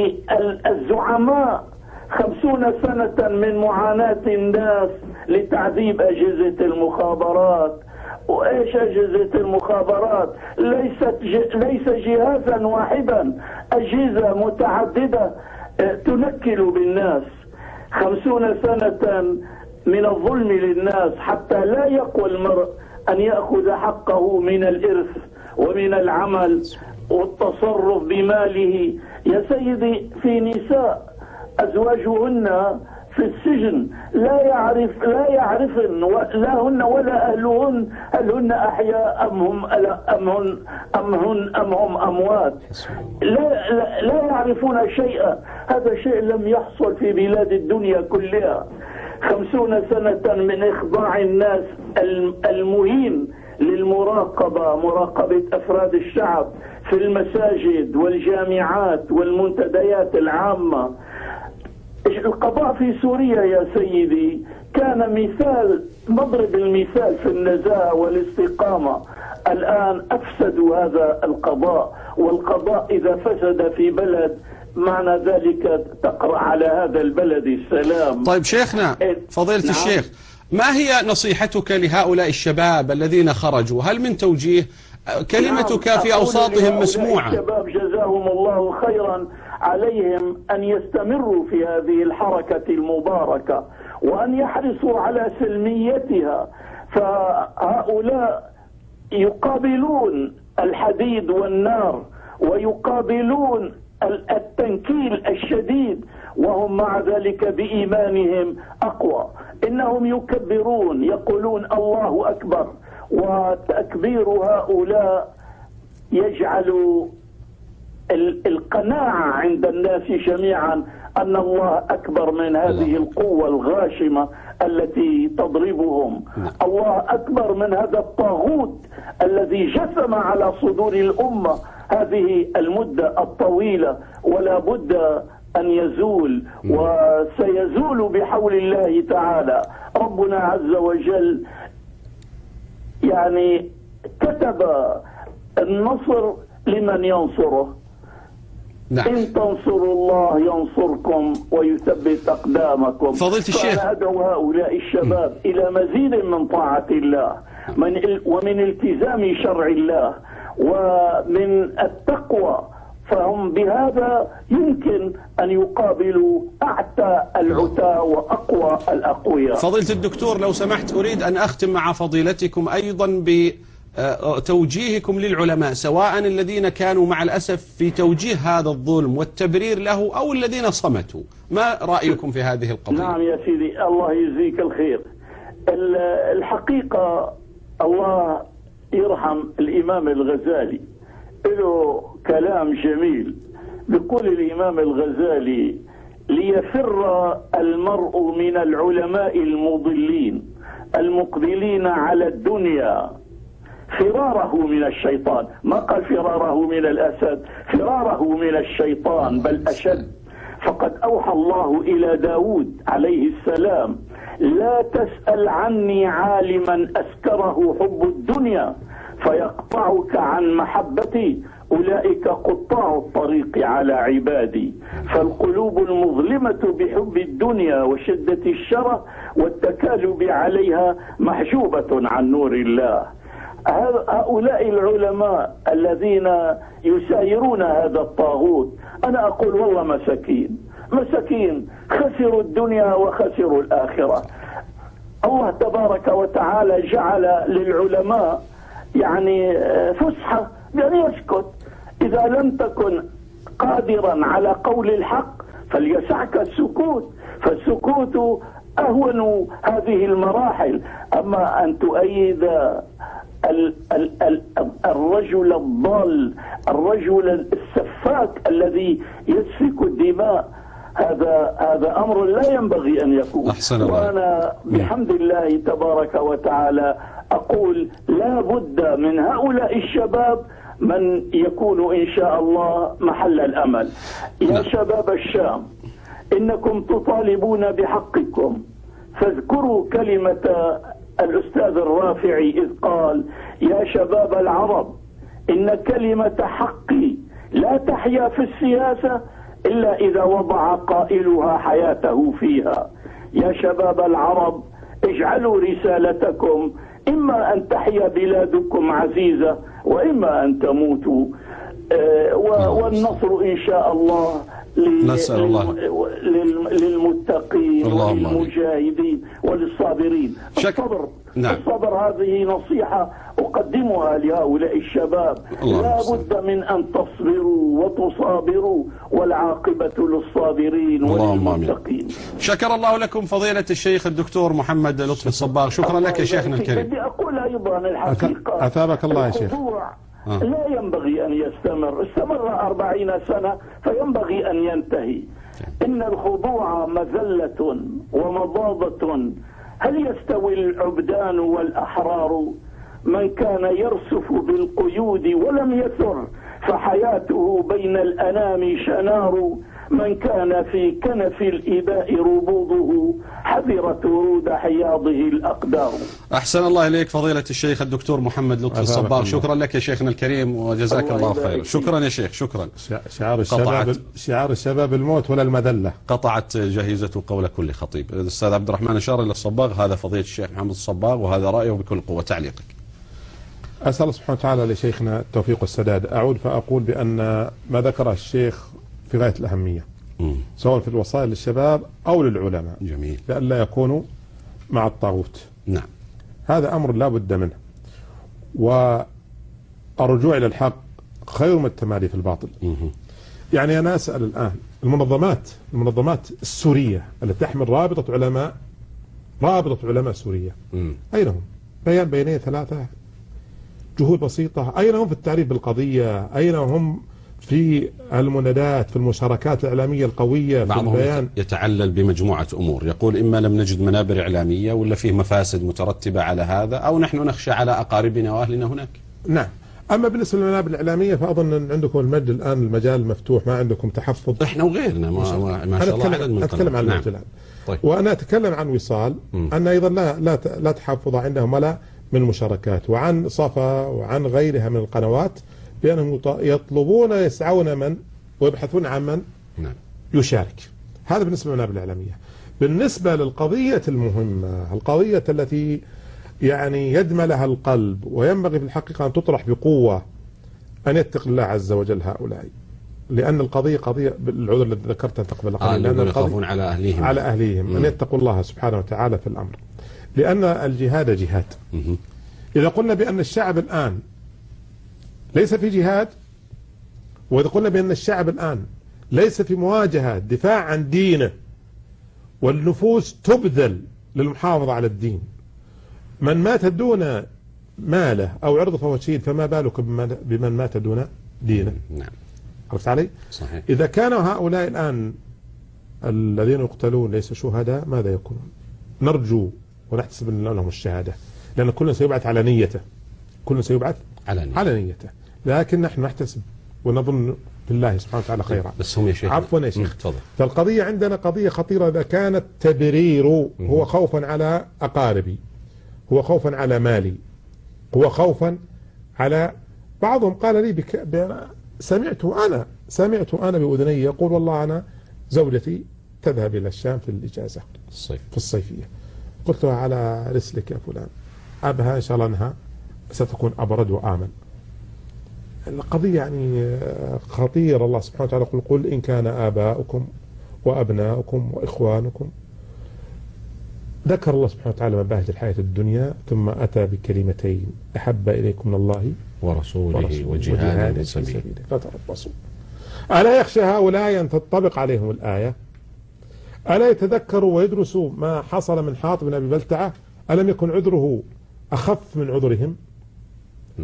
Speaker 4: للزعماء. خمسون سنة من معاناة الناس لتعذيب أجهزة المخابرات. وإيش أجهزة المخابرات؟ ليست ج... ليس جهازا واحدا، أجهزة متعددة تنكل بالناس. خمسون سنة من الظلم للناس حتى لا يقوى المرء أن يأخذ حقه من الإرث ومن العمل والتصرف بماله. يا سيدي، في نساء أزواجهن في السجن لا يعرف لا يعرفن لا هن ولا أهلهن هل هن أحياء أم هم أم هن أم هن أم هم أموات. لا, لا, لا يعرفون شيئا. هذا شيء لم يحصل في بلاد الدنيا كلها. خمسون سنة من إخضاع الناس المهين للمراقبة، مراقبة أفراد الشعب في المساجد والجامعات والمنتديات العامة. القضاء في سوريا يا سيدي كان مثال، مضرب المثال في النزاهة والاستقامة. الآن أفسدوا هذا القضاء، والقضاء إذا فسد في بلد معنى ذلك تقرأ على هذا البلد السلام.
Speaker 1: طيب شيخنا فضيلة نعم. الشيخ، ما هي نصيحتك لهؤلاء الشباب الذين خرجوا؟ هل من توجيه؟ كلمتك نعم. في أوساطهم مسموعة.
Speaker 4: الشباب جزاهم الله خيرا عليهم أن يستمروا في هذه الحركة المباركة وأن يحرصوا على سلميتها. فهؤلاء يقابلون الحديد والنار ويقابلون التنكيل الشديد وهم مع ذلك بإيمانهم أقوى. إنهم يكبرون، يقولون الله أكبر، وتكبير هؤلاء يجعل القناعة عند الناس جميعا أن الله أكبر من هذه القوة الغاشمة التي تضربهم. الله أكبر من هذا الطاغوت الذي جثم على صدور الأمة هذه المدة الطويلة، ولا بد أن يزول، وسيزول بحول الله تعالى. ربنا عز وجل يعني كتب النصر لمن ينصره. نعم. إن تنصروا الله ينصركم ويثبت أقدامكم.
Speaker 1: فضيلة الشيخ،
Speaker 4: فأنا أدعو هؤلاء الشباب م. إلى مزيد من طاعة الله من ومن التزام شرع الله ومن التقوى، فهم بهذا يمكن أن يقابلوا أعتى العتاة وأقوى الأقوياء.
Speaker 1: فضيلة الدكتور لو سمحت أريد أن أختم مع فضيلتكم أيضا بتوجيهكم للعلماء، سواء الذين كانوا مع الأسف في توجيه هذا الظلم والتبرير له أو الذين صمتوا. ما رأيكم في هذه القضية؟
Speaker 4: نعم يا سيدي، الله يجزيك الخير. الحقيقة الله يرحم الإمام الغزالي، له كلام جميل. بيقول الإمام الغزالي: ليفر المرء من العلماء المضلين المقبلين على الدنيا فراره من الشيطان. ما قال فراره من الأسد، فراره من الشيطان بل أشد. فقد أوحى الله إلى داود عليه السلام: لا تسأل عني عالما أسكره حب الدنيا فيقطعك عن محبتي، أولئك قطاع الطريق على عبادي. فالقلوب المظلمة بحب الدنيا وشدة الشره والتكالب عليها محجوبة عن نور الله. هؤلاء العلماء الذين يسايرون هذا الطاغوت، أنا أقول والله مساكين مساكين، خسروا الدنيا وخسروا الآخرة. الله تبارك وتعالى جعل للعلماء يعني فسحة بأن يسكت. إذا لم تكن قادرا على قول الحق فليسعك السكوت، فالسكوت أهون هذه المراحل. أما أن تؤيد ال ال ال الرجل الضال، الرجل السفاك الذي يسفك الدماء، هذا هذا أمر لا ينبغي أن يكون. وأنا بحمد الله تبارك وتعالى أقول لا بد من هؤلاء الشباب من يكون إن شاء الله محل الأمل. يا شباب الشام، إنكم تطالبون بحقكم، فاذكروا كلمة الأستاذ الرافعي إذ قال: يا شباب العرب، إن كلمة حقي لا تحيا في السياسة إلا إذا وضع قائلها حياته فيها. يا شباب العرب، اجعلوا رسالتكم إما أن تحيا بلادكم عزيزة وإما أن تموتوا، والنصر إن شاء الله
Speaker 1: نسأل الله
Speaker 4: للمتقين وللمجاهدين وللصابرين. الصبر نعم. الصبر هذه نصيحة أقدمها لهؤلاء الشباب، لا بد من أن تصبروا وتصابروا والعاقبة للصابرين وللمتقين.
Speaker 1: شكر الله لكم فضيلة الشيخ الدكتور محمد لطفي الصباغ، شكرا لك يا شيخنا الكريم.
Speaker 4: بدي أقول أيضا الحقيقة
Speaker 2: أثابك الله يا شيخ،
Speaker 4: آه. لا ينبغي أن يستمر، استمر أربعين سنة فينبغي أن ينتهي. إن الخضوع مذلة ومضاضة، هل يستوي العبدان والأحرار؟ من كان يرسف بالقيود ولم يثر فحياته بين الأنام شنار. من كان في كنف الإباء ربوضه حذرت ورود حياضه الأقدار.
Speaker 1: أحسن الله إليك فضيلة الشيخ الدكتور محمد لطفي الصباغ، شكرا لك يا شيخنا الكريم وجزاك الله, الله خير. شكرا يا شيخ، شكرا.
Speaker 2: شعار الشباب شعار الشباب الموت ولا المذلة.
Speaker 1: قطعت جهيزة قول كل خطيب. الأستاذ عبد الرحمن أشار إلى الصباغ، هذا فضيلة الشيخ محمد الصباغ وهذا رأيه بكل قوة. تعليقك.
Speaker 2: أسأل الله سبحانه وتعالى لشيخنا التوفيق والسداد. أعود فأقول بأن ما ذكره الشيخ في غاية الأهمية، مم. سواء في الوصايا للشباب أو للعلماء،
Speaker 1: جميل،
Speaker 2: لئلا يكونوا مع الطاغوت.
Speaker 1: نعم،
Speaker 2: هذا أمر لا بد منه، والرجوع إلى الحق خير من التمادي في الباطل. مم. يعني أنا أسأل الآن المنظمات المنظمات السورية التي تحمل رابطة علماء رابطة علماء سورية، مم. أين هم؟ بيان بينية ثلاثة، جهود بسيطة. أين هم في التعريف بالقضية؟ أين هم في المنادات، في المشاركات الإعلامية القوية؟ في البيان
Speaker 1: يتعلل بمجموعة أمور، يقول إما لم نجد منابر إعلامية ولا فيه مفاسد مترتبة على هذا، أو نحن نخشى على أقاربنا وأهلنا هناك.
Speaker 2: نعم. أما بالنسبة للمنابر الإعلامية فأظن أن عندكم المجد الآن، المجال مفتوح، ما عندكم تحفظ.
Speaker 1: إحنا وغيرنا ما, ما, ما شاء الله.
Speaker 2: أنا أتكلم عن المجد الآن. طيب. وأنا أتكلم عن وصال، م. أن أيضا لا لا لا تحفظ عندهم ولا من مشاركات، وعن صفا وعن غيرها من القنوات بأنهم يطلبون يسعون من ويبحثون عن من
Speaker 1: نعم.
Speaker 2: يشارك. هذا بالنسبة للمنابر الإعلامية. بالنسبة للقضية المهمة، القضية التي يعني يدمى لها القلب وينبغي في الحقيقة أن تطرح بقوة، أن يتقي الله عز وجل هؤلاء، لأن القضية قضية بالعذر الذي ذكرت تقبل
Speaker 1: آه لأن يخافون على أهليهم
Speaker 2: على أهليهم مم. أن يتقوا الله سبحانه وتعالى في الأمر، لأن الجهاد جهاد. مم. إذا قلنا بأن الشعب الآن ليس في جهاد، وإذا قلنا بأن الشعب الآن ليس في مواجهة دفاع عن دينه والنفوس تبذل للمحافظة على الدين، من مات دون ماله أو عرضه فهو شهيد، فما بالك بمن مات دون دينه.
Speaker 1: نعم.
Speaker 2: عرفت علي؟
Speaker 1: صحيح.
Speaker 2: إذا كانوا هؤلاء الآن الذين يقتلون ليس شهداء، ماذا يكونون؟ نرجو ونحتسب لهم الشهادة، لأن كل سيبعث على نيته، كل سيبعث
Speaker 1: على نيته,
Speaker 2: على نيته. لكن نحن نحتسب ونظن بالله سبحانه وتعالى خيرا.
Speaker 1: بس هم يا شيخ،
Speaker 2: عفوا يا شيخ، فالقضية عندنا قضية خطيرة. إذا كان التبرير هو خوفا على أقاربي، هو خوفا على مالي، هو خوفا على، بعضهم قال لي بك... ب... سمعت أنا سمعت أنا بأذني يقول والله أنا زوجتي تذهب إلى الشام في الإجازة
Speaker 1: الصيف.
Speaker 2: في الصيفية. قلت له على رسلك يا فلان، أبها إن شاء الله أنها ستكون أبرد وآمن. القضية يعني خطيرة. الله سبحانه وتعالى يقول قل إن كان آباؤكم وأبناؤكم وإخوانكم. ذكر الله سبحانه وتعالى مباهج الحياة الدنيا، ثم أتى بكلمتين أحب إليكم من الله
Speaker 1: ورسوله, ورسوله وجهاد في سبيله
Speaker 2: فتربصوا. ألا يخشى هؤلاء أن تطبق عليهم الآية؟ ألا يتذكروا ويدرسوا ما حصل من حاطب بن أبي بلتعة؟ ألم يكن عذره أخف من عذرهم؟ م.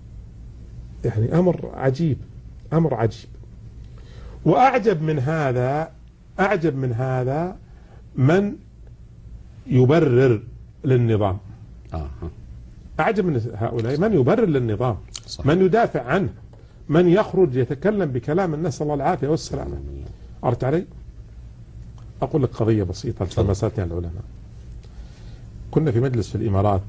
Speaker 2: يعني أمر عجيب، أمر عجيب. وأعجب من هذا أعجب من هذا من يبرر للنظام.
Speaker 1: آه.
Speaker 2: أعجب من هؤلاء من يبرر للنظام، صح. من يدافع عنه، من يخرج يتكلم بكلام، نسأل الله العافية والسلامة. عرفت علي؟ أقول لك قضية بسيطة تلمستني العلماء. كنا في مجلس في الإمارات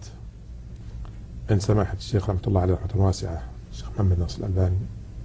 Speaker 2: عند سماحة الشيخ رحمة الله عليه رحمة واسعة الشيخ محمد ناصر الألباني،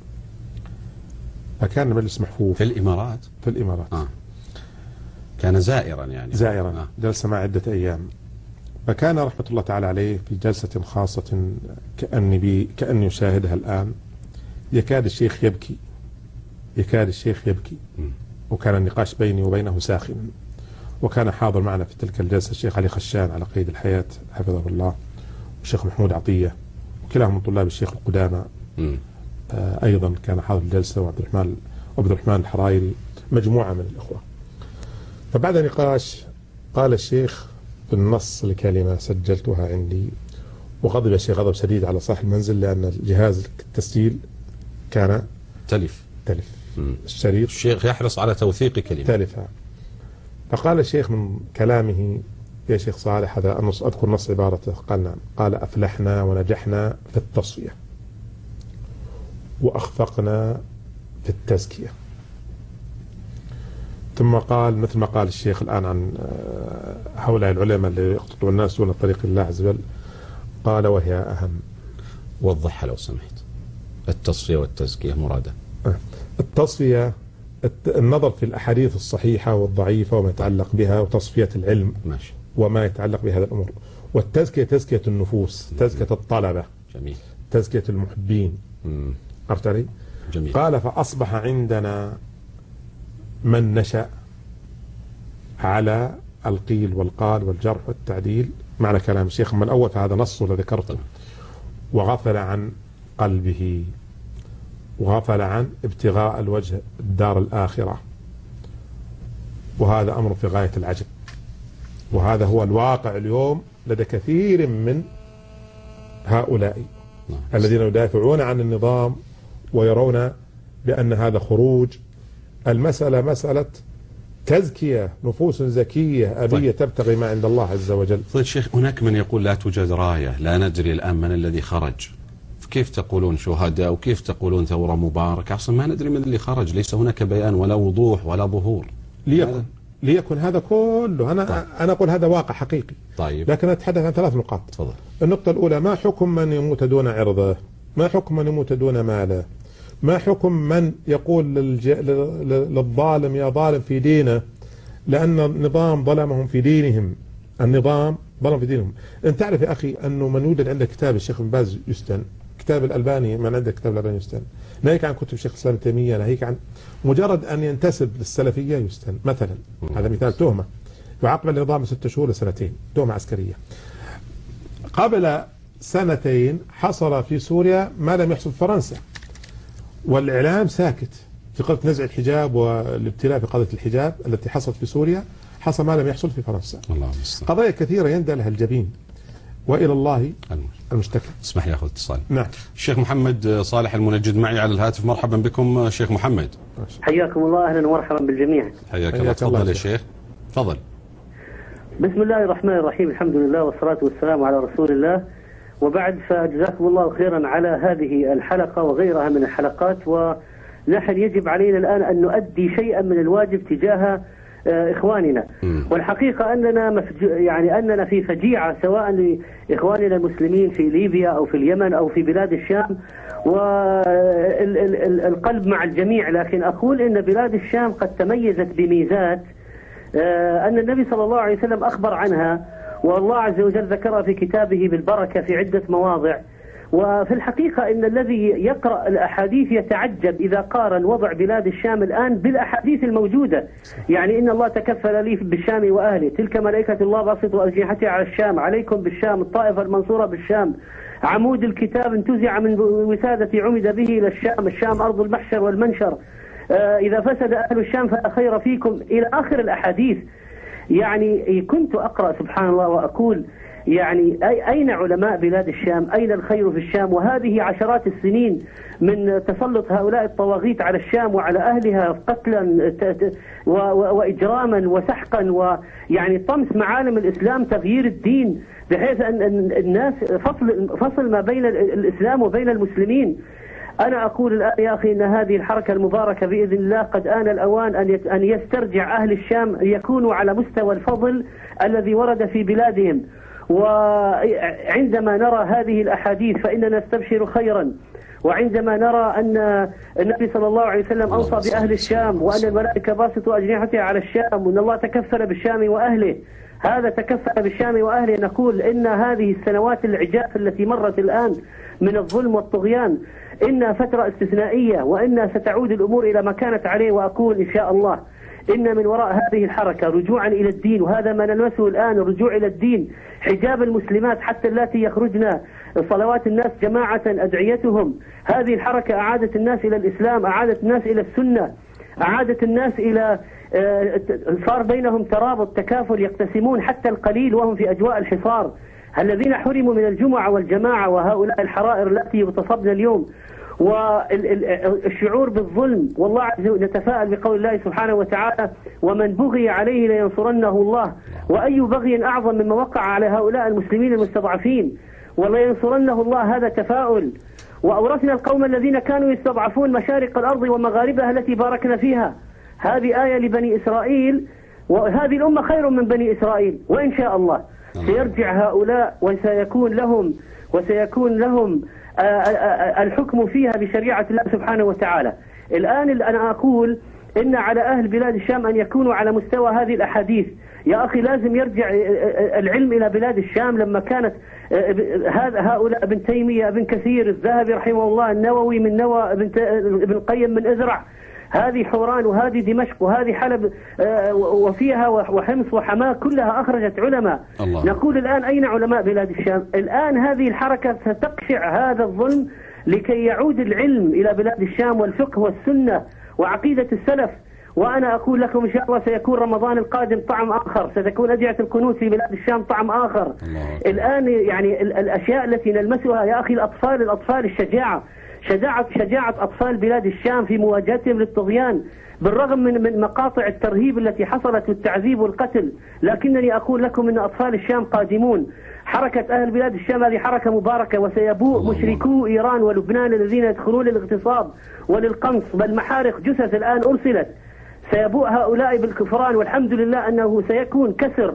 Speaker 2: فكان المجلس محفوف.
Speaker 1: في الإمارات؟
Speaker 2: في الإمارات.
Speaker 1: آه. كان زائرا يعني
Speaker 2: زائرا آه. جلس مع عدة أيام، فكان رحمة الله تعالى عليه في جلسة خاصة كأني بي كأني أشاهدها الآن، يكاد الشيخ يبكي يكاد الشيخ يبكي، وكان النقاش بيني وبينه ساخنا. وكان حاضر معنا في تلك الجلسة الشيخ علي خشان على قيد الحياة حفظه الله، والشيخ محمود عطية، وكلاهم من طلاب الشيخ القدامى آه أيضا كان حاضر الجلسة، وعبد الرحمن وعبد الرحمن الحرايري، مجموعة من الإخوة. فبعد نقاش قال الشيخ بالنص الكلمة سجلتها عندي، وغضب الشيخ غضب شديد على صاحب المنزل لأن الجهاز التسجيل كان
Speaker 1: تلف
Speaker 2: تلف مم. الشريط
Speaker 1: الشيخ يحرص على توثيق كلمة
Speaker 2: تلفها. فقال الشيخ من كلامه يا شيخ صالح، هذا النص أذكر نص عبارته، قال نعم، قال أفلحنا ونجحنا في التصفية وأخفقنا في التزكية. ثم قال مثل ما قال الشيخ الآن عن هؤلاء العلماء اللي يقتطعون الناس دون طريق الله عز وجل، قال وهي أهم.
Speaker 1: وضحها لو سمحت، التصفية والتزكية مراده.
Speaker 2: التصفية النظر في الأحاديث الصحيحة والضعيفة وما يتعلق بها، وتصفية العلم
Speaker 1: ماشي،
Speaker 2: وما يتعلق بهذا الأمور. والتزكية تزكية النفوس، تزكية الطلبة،
Speaker 1: جميل،
Speaker 2: تزكية المحبين. عرفت علي؟
Speaker 1: جميل.
Speaker 2: قال فأصبح عندنا من نشأ على القيل والقال والجرح والتعديل معنى كلام الشيخ من الأول، فهذا نصه الذي ذكرته، وغفل عن قلبه، وغفل عن ابتغاء الوجه الدار الآخرة، وهذا أمر في غاية العجب. وهذا هو الواقع اليوم لدى كثير من هؤلاء الذين يدافعون عن النظام ويرون بأن هذا خروج. المسألة مسألة تزكية نفوس زكية أبية تبتغي ما عند الله عز وجل.
Speaker 1: طيب شيخ، هناك من يقول لا توجد راية، لا ندري الآن من الذي خرج، كيف تقولون شهداء وكيف تقولون ثورة مباركة؟ أصلا ما ندري من اللي خرج، ليس هناك بيان ولا وضوح ولا ظهور.
Speaker 2: ليكن ليكن هذا كله أنا طيب. أنا أقول هذا واقع حقيقي.
Speaker 1: طيب.
Speaker 2: لكن أتحدث عن ثلاث نقاط.
Speaker 1: تفضل.
Speaker 2: النقطة الأولى، ما حكم من يموت دون عرضه؟ ما حكم من يموت دون ماله؟ ما حكم من يقول للج... للظالم يا ظالم في دينه، لأن النظام ظلمهم في دينهم، النظام ظلم في دينهم. أنت تعرف يا أخي أنه من يوجد عند كتاب الشيخ بن باز يستن، كتاب الألباني، من عنده كتاب الألباني يستن، ناهيك عن كتب الشيخ الإسلام تيمية، ناهيك عن مجرد أن ينتسب للسلفية يستن مثلا. هذا مثال تهمة يعاقب النظام ستة شهور لسنتين، تهمة عسكرية. قبل سنتين حصل في سوريا ما لم يحصل في فرنسا، والإعلام ساكت في قضية نزع الحجاب والابتلاء في قضية الحجاب التي حصلت في سوريا، حصل ما لم يحصل في فرنسا.
Speaker 1: الله المستعان.
Speaker 2: قضايا كثيرة يندى لها الجبين، وإلى الله المشتكى.
Speaker 1: اسمح لي أخذ اتصال.
Speaker 2: نعم.
Speaker 1: الشيخ محمد صالح المنجد معي على الهاتف. مرحبا بكم شيخ محمد.
Speaker 5: حياكم الله، أهلا ومرحبا بالجميع.
Speaker 1: حياك الله. تفضل يا شيخ. تفضل.
Speaker 5: بسم الله الرحمن الرحيم، الحمد لله والصلاة والسلام على رسول الله، وبعد، فجزاكم الله خيرا على هذه الحلقة وغيرها من الحلقات. ونحن يجب علينا الآن أن نؤدي شيئا من الواجب تجاه إخواننا. والحقيقة أننا مفج... يعني أننا في فجيعة، سواء لإخواننا المسلمين في ليبيا أو في اليمن أو في بلاد الشام، والقلب مع الجميع. لكن أقول إن بلاد الشام قد تميزت بميزات أن النبي صلى الله عليه وسلم أخبر عنها، والله عز وجل ذكرها في كتابه بالبركة في عدة مواضع. وفي الحقيقة إن الذي يقرأ الأحاديث يتعجب إذا قارن وضع بلاد الشام الآن بالأحاديث الموجودة. يعني إن الله تكفل لي بالشام وأهله، تلك ملائكة الله باسطوا أجنحتها على الشام، عليكم بالشام، الطائفة المنصورة بالشام، عمود الكتاب انتزع من وسادة عمد به إلى الشام، الشام أرض المحشر والمنشر، آه إذا فسد أهل الشام فلا خير فيكم، إلى آخر الأحاديث. يعني كنت أقرأ سبحان الله وأقول يعني أين علماء بلاد الشام؟ أين الخير في الشام؟ وهذه عشرات السنين من تسلط هؤلاء الطواغيت على الشام وعلى أهلها قتلا وإجراما وسحقا، ويعني طمس معالم الإسلام، تغيير الدين، بحيث أن الناس فصل, فصل ما بين الإسلام وبين المسلمين. أنا أقول الآن يا أخي إن هذه الحركة المباركة بإذن الله قد آن الأوان أن يسترجع أهل الشام يكونوا على مستوى الفضل الذي ورد في بلادهم. وعندما نرى هذه الأحاديث فإننا نستبشر خيرا، وعندما نرى أن النبي صلى الله عليه وسلم أوصى بأهل الشام، وأن الملائكة باسطوا أجنحتها على الشام، وأن الله تكفل بالشام وأهله، هذا تكفل بالشام وأهله. نقول إن هذه السنوات العجاف التي مرت الآن من الظلم والطغيان إنها فترة استثنائية، وإنها ستعود الأمور إلى ما كانت عليه. وأقول إن شاء الله إن من وراء هذه الحركة رجوعا إلى الدين، وهذا ما نلمسه الآن، الرجوع إلى الدين، حجاب المسلمات حتى اللاتي يخرجن صلوات الناس جماعة أدعيتهم. هذه الحركة أعادت الناس إلى الإسلام، أعادت الناس إلى السنة، أعادت الناس إلى صار بينهم ترابط تكافل، يقتسمون حتى القليل وهم في أجواء الحصار. الذين حرموا من الجمعة والجماعة وهؤلاء الحرائر التي يغتصبن اليوم، والشعور بالظلم. والله عز وجل نتفاءل بقول الله سبحانه وتعالى: ومن بغي عليه لينصرنه الله. وأي بغي أعظم مما وقع على هؤلاء المسلمين المستضعفين؟ ولينصرنه الله، هذا تفاؤل. وأورثنا القوم الذين كانوا يستضعفون مشارق الأرض ومغاربها التي باركنا فيها. هذه آية لبني إسرائيل، وهذه الأمة خير من بني إسرائيل. وإن شاء الله سيرجع هؤلاء وسيكون لهم وسيكون لهم الحكم فيها بشريعة الله سبحانه وتعالى. الآن أنا أقول إن على أهل بلاد الشام أن يكونوا على مستوى هذه الأحاديث. يا أخي لازم يرجع العلم إلى بلاد الشام لما كانت هذا هؤلاء ابن تيمية، ابن كثير، الذهبي رحمه الله، النووي من نوى، ابن القيم من إذرع، هذه حوران وهذه دمشق وهذه حلب وفيها وحمص وحماة كلها أخرجت علماء. الله. نقول الآن أين علماء بلاد الشام؟ الآن هذه الحركة ستقشع هذا الظلم لكي يعود العلم إلى بلاد الشام والفقه والسنة وعقيدة السلف. وأنا أقول لكم إن شاء الله سيكون رمضان القادم طعم آخر، ستكون أدعية القنوت في بلاد الشام طعم آخر. الله. الآن يعني الأشياء التي نلمسها يا أخي، الأطفال الأطفال الشجاعة شجاعة شجاعة أطفال بلاد الشام في مواجهتهم للطغيان بالرغم من من مقاطع الترهيب التي حصلت والتعذيب والقتل. لكنني أقول لكم أن أطفال الشام قادمون. حركة أهل بلاد الشام هذه حركة مباركة، وسيبوء مشركو إيران ولبنان الذين يدخلون للاغتصاب وللقنص، بل محارق جثث الآن أرسلت، سيبوء هؤلاء بالكفران. والحمد لله أنه سيكون كسر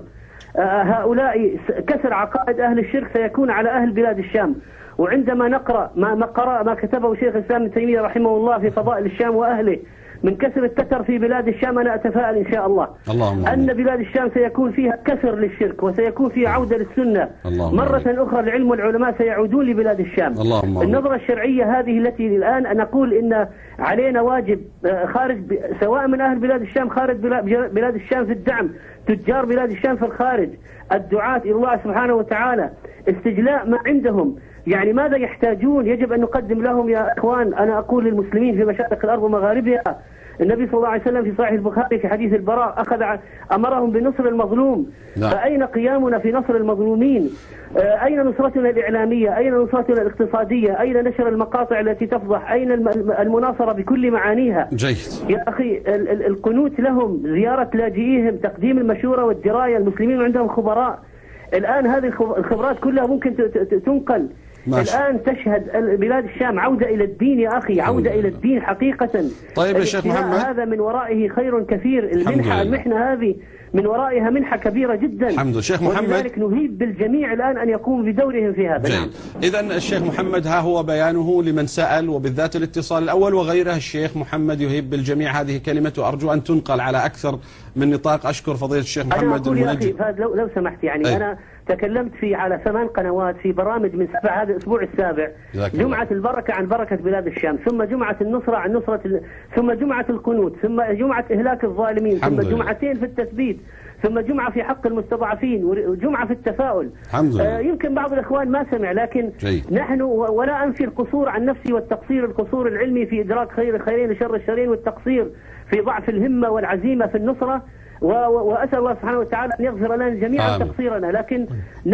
Speaker 5: هؤلاء، كسر عقائد أهل الشرك سيكون على أهل بلاد الشام. وعندما نقرأ ما ما قرأ ما كتبه شيخ الإسلام ابن تيمية رحمه الله في فضائل الشام وأهله من كسر التتر في بلاد الشام، أنا أتفائل إن شاء الله اللهم أن بلاد الشام سيكون فيها كسر للشرك وسيكون فيها عودة للسنة مرة أخرى. العلم والعلماء سيعودون لبلاد الشام. النظرة الشرعية هذه التي الآن نقول إن علينا واجب خارج، سواء من أهل بلاد الشام خارج بلاد الشام في الدعم، تجار بلاد الشام في الخارج، الدعاة إلى الله سبحانه وتعالى، استجلاء ما عندهم، يعني ماذا يحتاجون يجب أن نقدم لهم يا إخوان. أنا أقول للمسلمين في مشارق الأرض ومغاربها، النبي صلى الله عليه وسلم في صحيح البخاري في حديث البراء أخذ أمرهم بنصر المظلوم. لا. فأين قيامنا في نصر المظلومين؟ أين نصرتنا الإعلامية؟ أين نصرتنا الاقتصادية؟ أين نشر المقاطع التي تفضح؟ أين المناصرة بكل معانيها؟
Speaker 1: جيد.
Speaker 5: يا أخي القنوت لهم، زيارة لاجئيهم، تقديم المشورة والدراية. المسلمين عندهم خبراء الآن، هذه الخبرات كلها ممكن تنقل. ماشي. الآن تشهد بلاد الشام عودة إلى الدين يا أخي، عودة إلى الدين حقيقة.
Speaker 1: طيب يا شيخ محمد،
Speaker 5: هذا من ورائه خير كثير. المنحة المحنة هذه من ورائها منحة كبيرة جدا.
Speaker 1: الحمد لله. شيخ محمد،
Speaker 5: ولذلك نهيب بالجميع الآن أن يقوم بدورهم في هذا.
Speaker 1: نعم. إذا الشيخ محمد ها هو بيانه لمن سأل، وبالذات الاتصال الأول وغيره. الشيخ محمد يهيب بالجميع، هذه كلمته أرجو أن تنقل على أكثر من نطاق. أشكر فضيلة الشيخ محمد المنجد.
Speaker 5: لو, لو سمحت يعني أي. أنا تكلمت في على ثمان قنوات في برامج من سبع، هذا الأسبوع السابع، جمعة البركة عن بركة بلاد الشام، ثم جمعة النصرة عن نصرة ال... ثم جمعة القنوت، ثم جمعة إهلاك الظالمين، ثم جمعتين في التثبيت، ثم جمعة في حق المستضعفين، وجمعة في التفاؤل.
Speaker 1: الحمد لله.
Speaker 5: آه يمكن بعض الإخوان ما سمع، لكن جي. نحن ولا أنفي القصور عن نفسي والتقصير، القصور العلمي في إدراك خير الخيرين لشر الشرين، والتقصير في ضعف الهمة والعزيمة في النصرة، وأسأل الله سبحانه وتعالى أن يغفر لنا جميعا تقصيرنا، لكن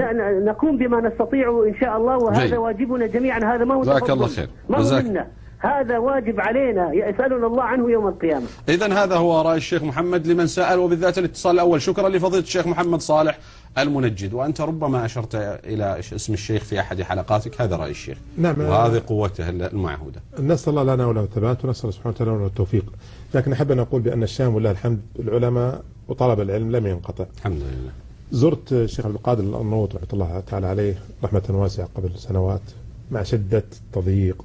Speaker 5: نقوم بما نستطيع إن شاء الله، وهذا جي. واجبنا جميعا. هذا ما هو
Speaker 1: جزاك الله خير.
Speaker 5: ما هو منا، هذا واجب علينا يسألنا الله عنه يوم القيامة.
Speaker 1: إذن هذا هو رأي الشيخ محمد لمن سأل، وبالذات الاتصال الأول. شكرا لفضيلة الشيخ محمد صالح المنجد. وأنت ربما أشرت إلى اسم الشيخ في أحد حلقاتك، هذا رأي الشيخ.
Speaker 2: نعم.
Speaker 1: وهذه قوته المعهودة.
Speaker 2: نسأل الله لنا وله الثبات، ونسأل سبحانه وتعالى له التوفيق. لكن أحب أن أقول بأن الشام ولله الحمد العلماء وطلب العلم لم ينقطع.
Speaker 1: الحمد لله.
Speaker 2: زرت الشيخ عبد القادر الأرنوط رحمة الله تعالى عليه رحمة واسعة قبل سنوات مع شدة تضييق،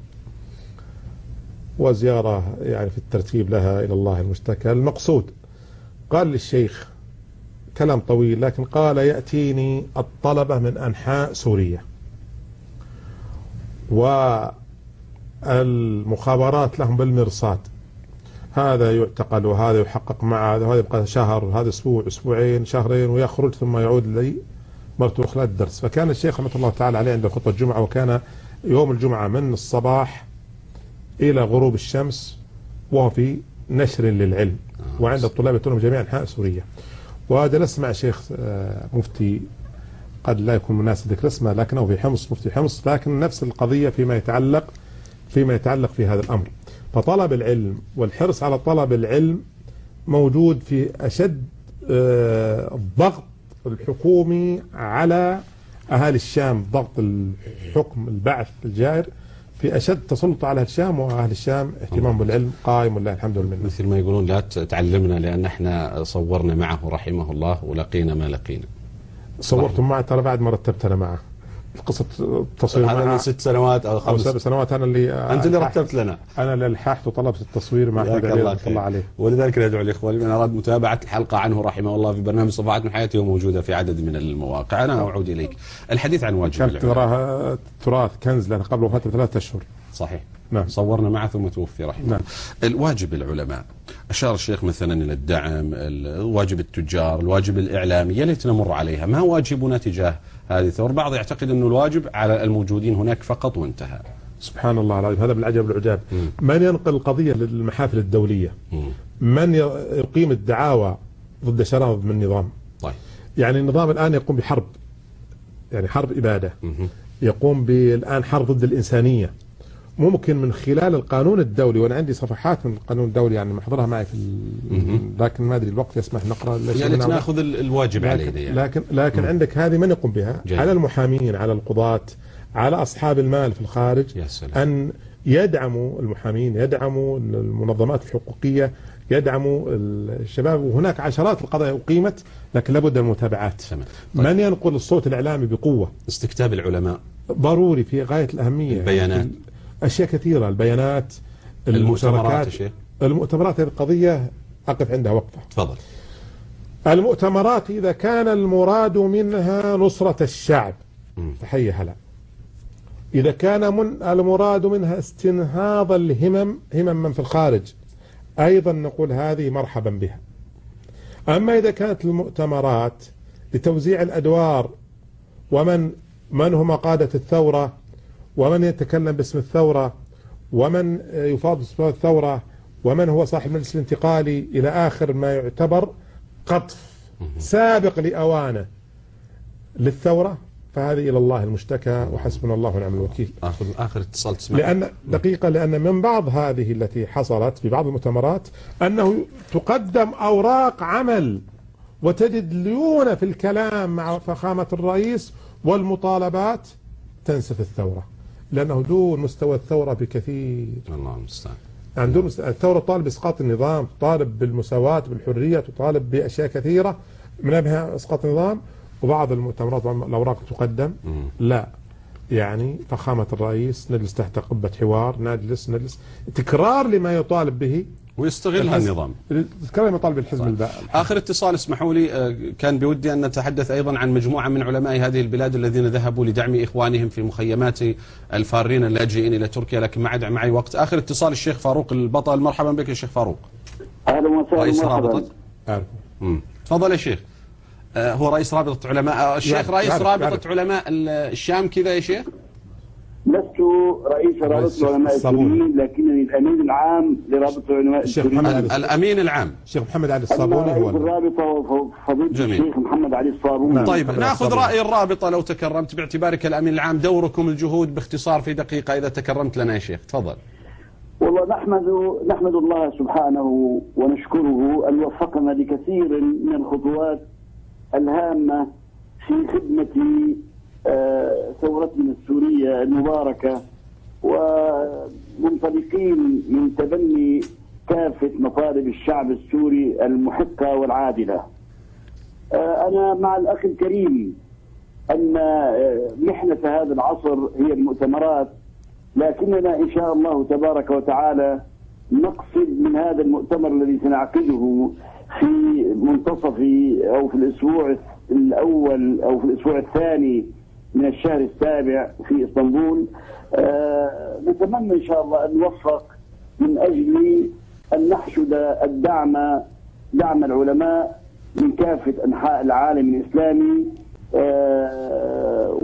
Speaker 2: وزيارة يعني في الترتيب لها إلى الله المشتكى. المقصود قال للشيخ كلام طويل، لكن قال يأتيني الطلبة من أنحاء سوريا والمخابرات لهم بالمرصاد، هذا يعتقل وهذا يحقق مع هذا وهذا يبقى شهر وهذا أسبوع أسبوعين شهرين ويخرج ثم يعود لي مرته خلال الدرس. فكان الشيخ رحمة الله تعالى عليه عنده خطبة الجمعة، وكان يوم الجمعة من الصباح إلى غروب الشمس وهو في نشر للعلم، وعند الطلاب يتونهم جميع أنحاء سوريا. وجلست مع شيخ مفتي قد لا يكون مناسب ذكر اسمه لكنه في حمص، مفتي حمص، لكن نفس القضية فيما يتعلق فيما يتعلق في هذا الأمر. فطلب العلم والحرص على طلب العلم موجود في أشد الضغط الحكومي على أهالي الشام، ضغط الحكم البعث الجائر في أشد تسلط على الشام، وأهل الشام اهتمام بالعلم قائم والله الحمد لله.
Speaker 1: مثل ما يقولون لا تعلمنا لأن احنا صورنا معه رحمه الله ولقينا ما لقينا.
Speaker 2: صورتم معه ترى بعد ما رتبت أنا معه قصة التصوير
Speaker 1: هذا من ست سنوات أو خمس
Speaker 2: سبع سنوات. أنا اللي
Speaker 1: أنت اللي رتبت لنا،
Speaker 2: أنا اللي لحقت وطلبت التصوير مع أحمد علي رحمة الله عليه.
Speaker 1: ولذلك ندعو الإخوة من أراد متابعة الحلقة عنه رحمه الله في برنامج صفحات من حياته وموجودة في عدد من المواقع. أنا أعود إليك الحديث عن واجب
Speaker 2: كانت تراها تراث كنز لنا قبل وفاته بثلاثة أشهر.
Speaker 1: صحيح.
Speaker 2: نعم.
Speaker 1: صورنا معه ثم توفي رحمه.
Speaker 2: نعم.
Speaker 1: الواجب العلماء أشار الشيخ مثلا إلى الدعم، الواجب التجار، الواجب الإعلامي، يا ليت نمر عليها. ما واجبنا تجاه هذه الثورة؟ البعض يعتقد أنه الواجب على الموجودين هناك فقط وانتهى.
Speaker 2: سبحان الله العظيم، هذا بالعجب والعجاب. من ينقل القضية للمحافل الدولية؟ مم. من يقيم الدعاوى ضد شرائط من النظام؟
Speaker 1: طيب.
Speaker 2: يعني النظام الآن يقوم بحرب، يعني حرب إبادة. مم. يقوم الآن حرب ضد الإنسانية. ممكن من خلال القانون الدولي، وانا عندي صفحات من القانون الدولي يعني محضرها معي في لكن ما ادري الوقت يسمح نقرا.
Speaker 1: يعني ناخذ الواجب علينا يعني.
Speaker 2: لكن لكن مم. عندك هذه من يقوم بها؟ جيد. على المحامين، على القضاة، على اصحاب المال في الخارج،
Speaker 1: يا سلام.
Speaker 2: ان يدعموا المحامين، يدعموا المنظمات الحقوقية، يدعموا الشباب. وهناك عشرات القضايا أقيمت لكن لابد من المتابعات.
Speaker 1: طيب.
Speaker 2: من ينقل الصوت الإعلامي بقوة؟
Speaker 1: استكتاب العلماء
Speaker 2: ضروري في غاية الأهمية.
Speaker 1: البيانات،
Speaker 2: أشياء كثيرة، البيانات،
Speaker 1: المؤتمرات. شيء
Speaker 2: المؤتمرات هذه القضية أقف عندها وقفة.
Speaker 1: تفضل.
Speaker 2: المؤتمرات إذا كان المراد منها نصرة الشعب فحي هلا، إذا كان من المراد منها استنهاض الهمم، همم من في الخارج، أيضا نقول هذه مرحبا بها. أما إذا كانت المؤتمرات لتوزيع الأدوار ومن من هم قادة الثورة ومن يتكلم باسم الثورة ومن يفاضل باسم الثورة ومن هو صاحب المجلس الانتقالي إلى آخر ما يعتبر قطف سابق لأوانه للثورة، فهذه إلى الله المشتكى وحسبنا الله ونعم الوكيل.
Speaker 1: آخر آخر اتصال تسمع.
Speaker 2: لأن دقيقة لأن من بعض هذه التي حصلت في بعض المؤتمرات أنه تقدم أوراق عمل وتجد ليونة في الكلام مع فخامة الرئيس والمطالبات تنسف الثورة، لأنه دون مستوى الثورة بكثير.
Speaker 1: الله المستعان.
Speaker 2: يعني دون مستوى الثورة طالب إسقاط النظام، طالب بالمساواة بالحرية، تطالب بأشياء كثيرة من أبها إسقاط النظام. وبعض المؤتمرات الأوراق تقدم مم. لا يعني فخامة الرئيس نجلس تحت قبة حوار، نجلس نجلس تكرار لما يطالب به
Speaker 1: ويستغلها النظام.
Speaker 2: تكرار لما يطالب الحزب الباقي.
Speaker 1: آخر اتصال اسمحوا لي، كان بودي أن نتحدث أيضا عن مجموعة من علماء هذه البلاد الذين ذهبوا لدعم إخوانهم في مخيمات الفارين اللاجئين إلى تركيا، لكن ما عاد معي وقت. آخر اتصال الشيخ فاروق البطل. مرحبا بك يا شيخ فاروق.
Speaker 4: أهلا وسهلا.
Speaker 1: رئيس رابطة. تفضل يا شيخ. هو رئيس رابطة علماء الشيخ، رئيس يعرف رابطة يعرف. علماء الشام كذا يا شيخ؟
Speaker 4: لست رئيس رابطة العلماء السوريين، لكنني الأمين العام لرابطة العلماء السوريين.
Speaker 1: الأمين العام
Speaker 2: الشيخ محمد علي الصابوني هو
Speaker 4: الرابطة، فضيلة الشيخ محمد علي الصابوني.
Speaker 1: طيب ناخذ رأي الرابطة لو تكرمت باعتبارك الأمين العام، دوركم الجهود باختصار في دقيقة إذا تكرمت لنا يا شيخ. تفضل.
Speaker 4: والله نحمد نحمد الله سبحانه ونشكره أن وفقنا لكثير من الخطوات الهامة في خدمة ثورتنا السورية المباركة، ومنطلقين من تبني كافة مطالب الشعب السوري المحقة والعادلة. أنا مع الأخ الكريم أن محنة هذا العصر هي المؤتمرات، لكننا إن شاء الله تبارك وتعالى نقصد من هذا المؤتمر الذي سنعقده
Speaker 6: في منتصف أو في الأسبوع الأول أو في الأسبوع الثاني من الشهر السابع في إسطنبول. آه نتمنى إن شاء الله أن نوفق من أجل أن نحشد الدعم دعم العلماء من كافة أنحاء العالم الإسلامي، آه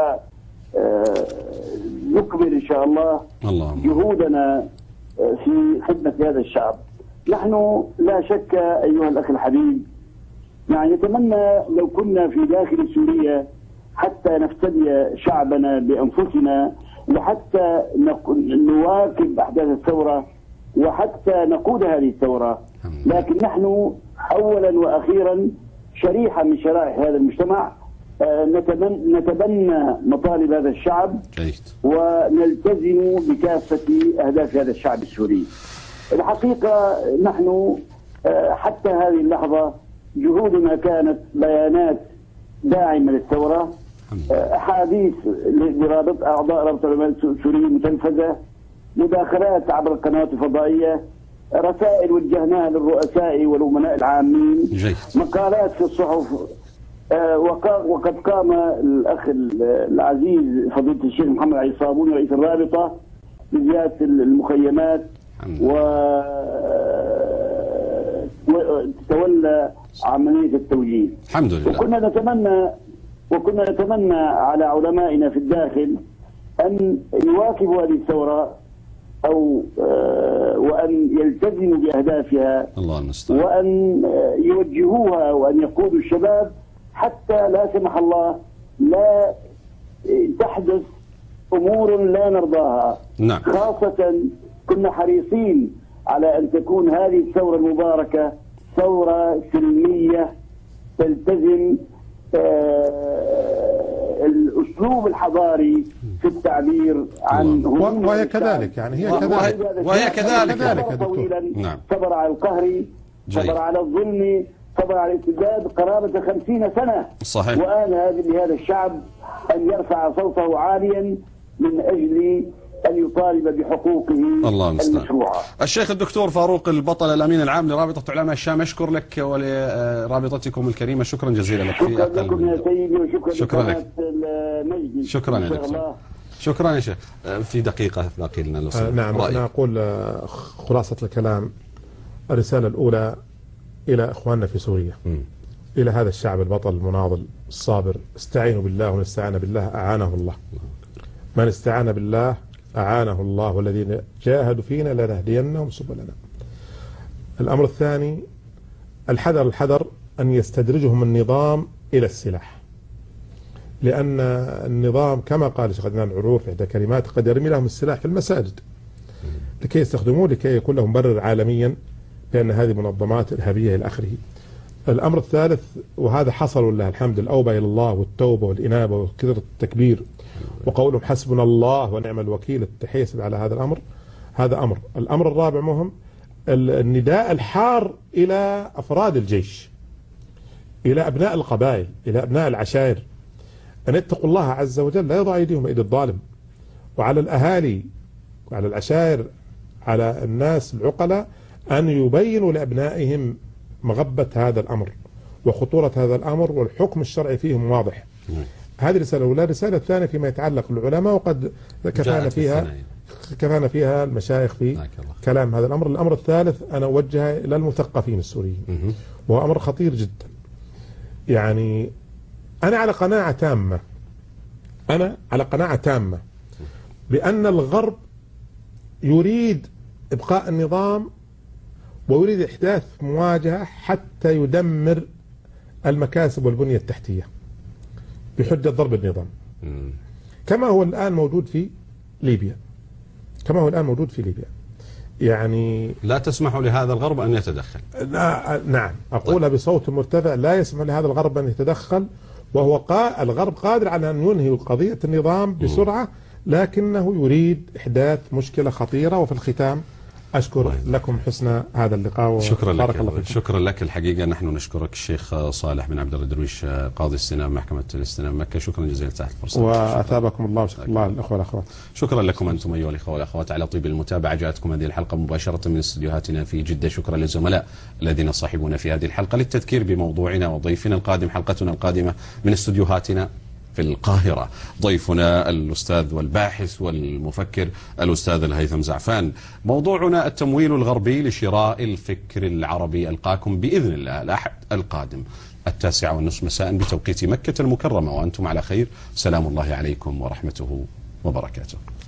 Speaker 6: ونكمل إن شاء الله جهودنا في خدمة هذا الشعب. نحن لا شك أيها الأخ الحبيب، يعني نتمنى لو كنا في داخل سوريا حتى نفتدي شعبنا بأنفسنا، وحتى نواكب أحداث الثورة، وحتى نقود هذه الثورة. لكن نحن أولا وأخيرا شريحة من شرائح هذا المجتمع، نتبنى, نتبنى مطالب هذا الشعب ونلتزم بكافة أهداف هذا الشعب السوري. الحقيقة نحن حتى هذه اللحظة جهودنا كانت بيانات داعمة للثورة، أحاديث لرابط أعضاء رابطة العلماء السوريين متنفذة، مداخلات عبر القنوات الفضائية، رسائل وجهناها للرؤساء والأمناء العامين،
Speaker 1: جيد.
Speaker 6: مقالات في الصحف. وقد قام الأخ العزيز فضيلة الشيخ محمد علي الصابوني رئيس الرابطة بزيارة المخيمات وتولى عملية التوجيه.
Speaker 1: الحمد لله.
Speaker 6: وكنا نتمنى وكنا نتمنى على علمائنا في الداخل أن يواكبوا هذه الثورة أو وأن يلتزموا بأهدافها،
Speaker 1: الله المستعان،
Speaker 6: وأن يوجهوها وأن يقودوا الشباب حتى لا سمح الله لا تحدث أمور لا نرضاها.
Speaker 1: نعم.
Speaker 6: خاصة كنا حريصين على أن تكون هذه الثورة المباركة ثورة سلمية تلتزم آه الأسلوب الحضاري في التعبير عن
Speaker 2: وهي كذلك، يعني هي كذلك
Speaker 1: وهي كذلك
Speaker 6: طويلا.
Speaker 1: نعم.
Speaker 6: صبر على القهر، صبر على الظلم، صبر على الاستبداد قرابة خمسين سنة.
Speaker 1: صحيح.
Speaker 6: وآن هذا لهذا الشعب أن يرفع صوته عاليا من أجل أن يطالب بحقوقه المشروعة.
Speaker 1: الشيخ الدكتور فاروق البطل الأمين العام لرابطة علماء الشام، أشكر لك ولرابطتكم الكريمة، شكرا جزيلا لك.
Speaker 6: شكرا لكم يا سيدي، وشكرا
Speaker 1: شكرا لك.
Speaker 6: المجد.
Speaker 1: شكرا لك. شكرا يا شيخ. في دقيقة باقي لنا لو
Speaker 2: آه نعم. رأيك. أنا أقول خلاصة الكلام، الرسالة الأولى إلى إخواننا في سوريا، م. إلى هذا الشعب البطل المناضل الصابر، استعينوا بالله، ومن استعان بالله أعانه الله. من استعان بالله أعانه الله، والذين جاهدوا فينا لنهدينهم سبلنا. الأمر الثاني، الحذر الحذر أن يستدرجهم النظام إلى السلاح، لأن النظام كما قال الشيخ عدنان العرور في إحدى كلمات قد يرمي لهم السلاح في المساجد لكي يستخدموه، لكي يكون لهم مبرر عالميا بأن هذه منظمات إرهابية إلى آخره. الأمر الثالث، وهذا حصل ولله الحمد، الأوبة إلى الله والتوبة والإنابة وكثرة التكبير وقولهم حسبنا الله ونعم الوكيل، التحيس على هذا الأمر. هذا أمر. الأمر الرابع مهم، النداء الحار إلى أفراد الجيش، إلى أبناء القبائل، إلى أبناء العشائر، أن يتقوا الله عز وجل، لا يضع أيديهم أيدي الظالم. وعلى الأهالي وعلى العشائر، على الناس العقلاء، أن يبينوا لأبنائهم مغبة هذا الأمر وخطورة هذا الأمر، والحكم الشرعي فيهم واضح. هذه الرسالة الأولى. الرسالة الثانية فيما يتعلق بالعلماء، وقد كفانا فيها كفانا فيها المشايخ في كلام هذا الأمر. الأمر الثالث أنا أوجهه إلى المثقفين السوريين، وهو أمر خطير جدا. يعني أنا على قناعة تامة أنا على قناعة تامة بأن الغرب يريد إبقاء النظام، ويريد إحداث مواجهة حتى يدمر المكاسب والبنية التحتية بحجة ضرب النظام، كما هو الآن موجود في ليبيا كما هو الآن موجود في ليبيا. يعني
Speaker 1: لا تسمح لهذا الغرب أن يتدخل.
Speaker 2: نعم، أقولها بصوت مرتفع، لا يسمح لهذا الغرب أن يتدخل، وهو قا... الغرب قادر على أن ينهي قضية النظام بسرعة، لكنه يريد إحداث مشكلة خطيرة. وفي الختام أشكر لكم حسن هذا اللقاء.
Speaker 1: شكرا لك الله فيكم. شكرا لك الحقيقة. نحن نشكرك الشيخ صالح بن عبد الله الدرويش قاضي استئناف محكمة الاستئناف مكة. شكرا جزيلا تحت الفرصة.
Speaker 2: وأثابكم الله وشكر الله الأخوة والأخوات.
Speaker 1: شكرا لكم أنتم أيها الأخوة والأخوات على طيب المتابعة. جاءتكم هذه الحلقة مباشرة من استديوهاتنا في جدة. شكرا للزملاء الذين صاحبونا في هذه الحلقة. للتذكير بموضوعنا وضيفنا القادم، حلقتنا القادمة من استديوهاتنا في القاهرة. ضيفنا الأستاذ والباحث والمفكر الأستاذ الهيثم زعفان. موضوعنا التمويل الغربي لشراء الفكر العربي. ألقاكم بإذن الله الأحد القادم التاسعة والنصف مساء بتوقيت مكة المكرمة وأنتم على خير. سلام الله عليكم ورحمته وبركاته.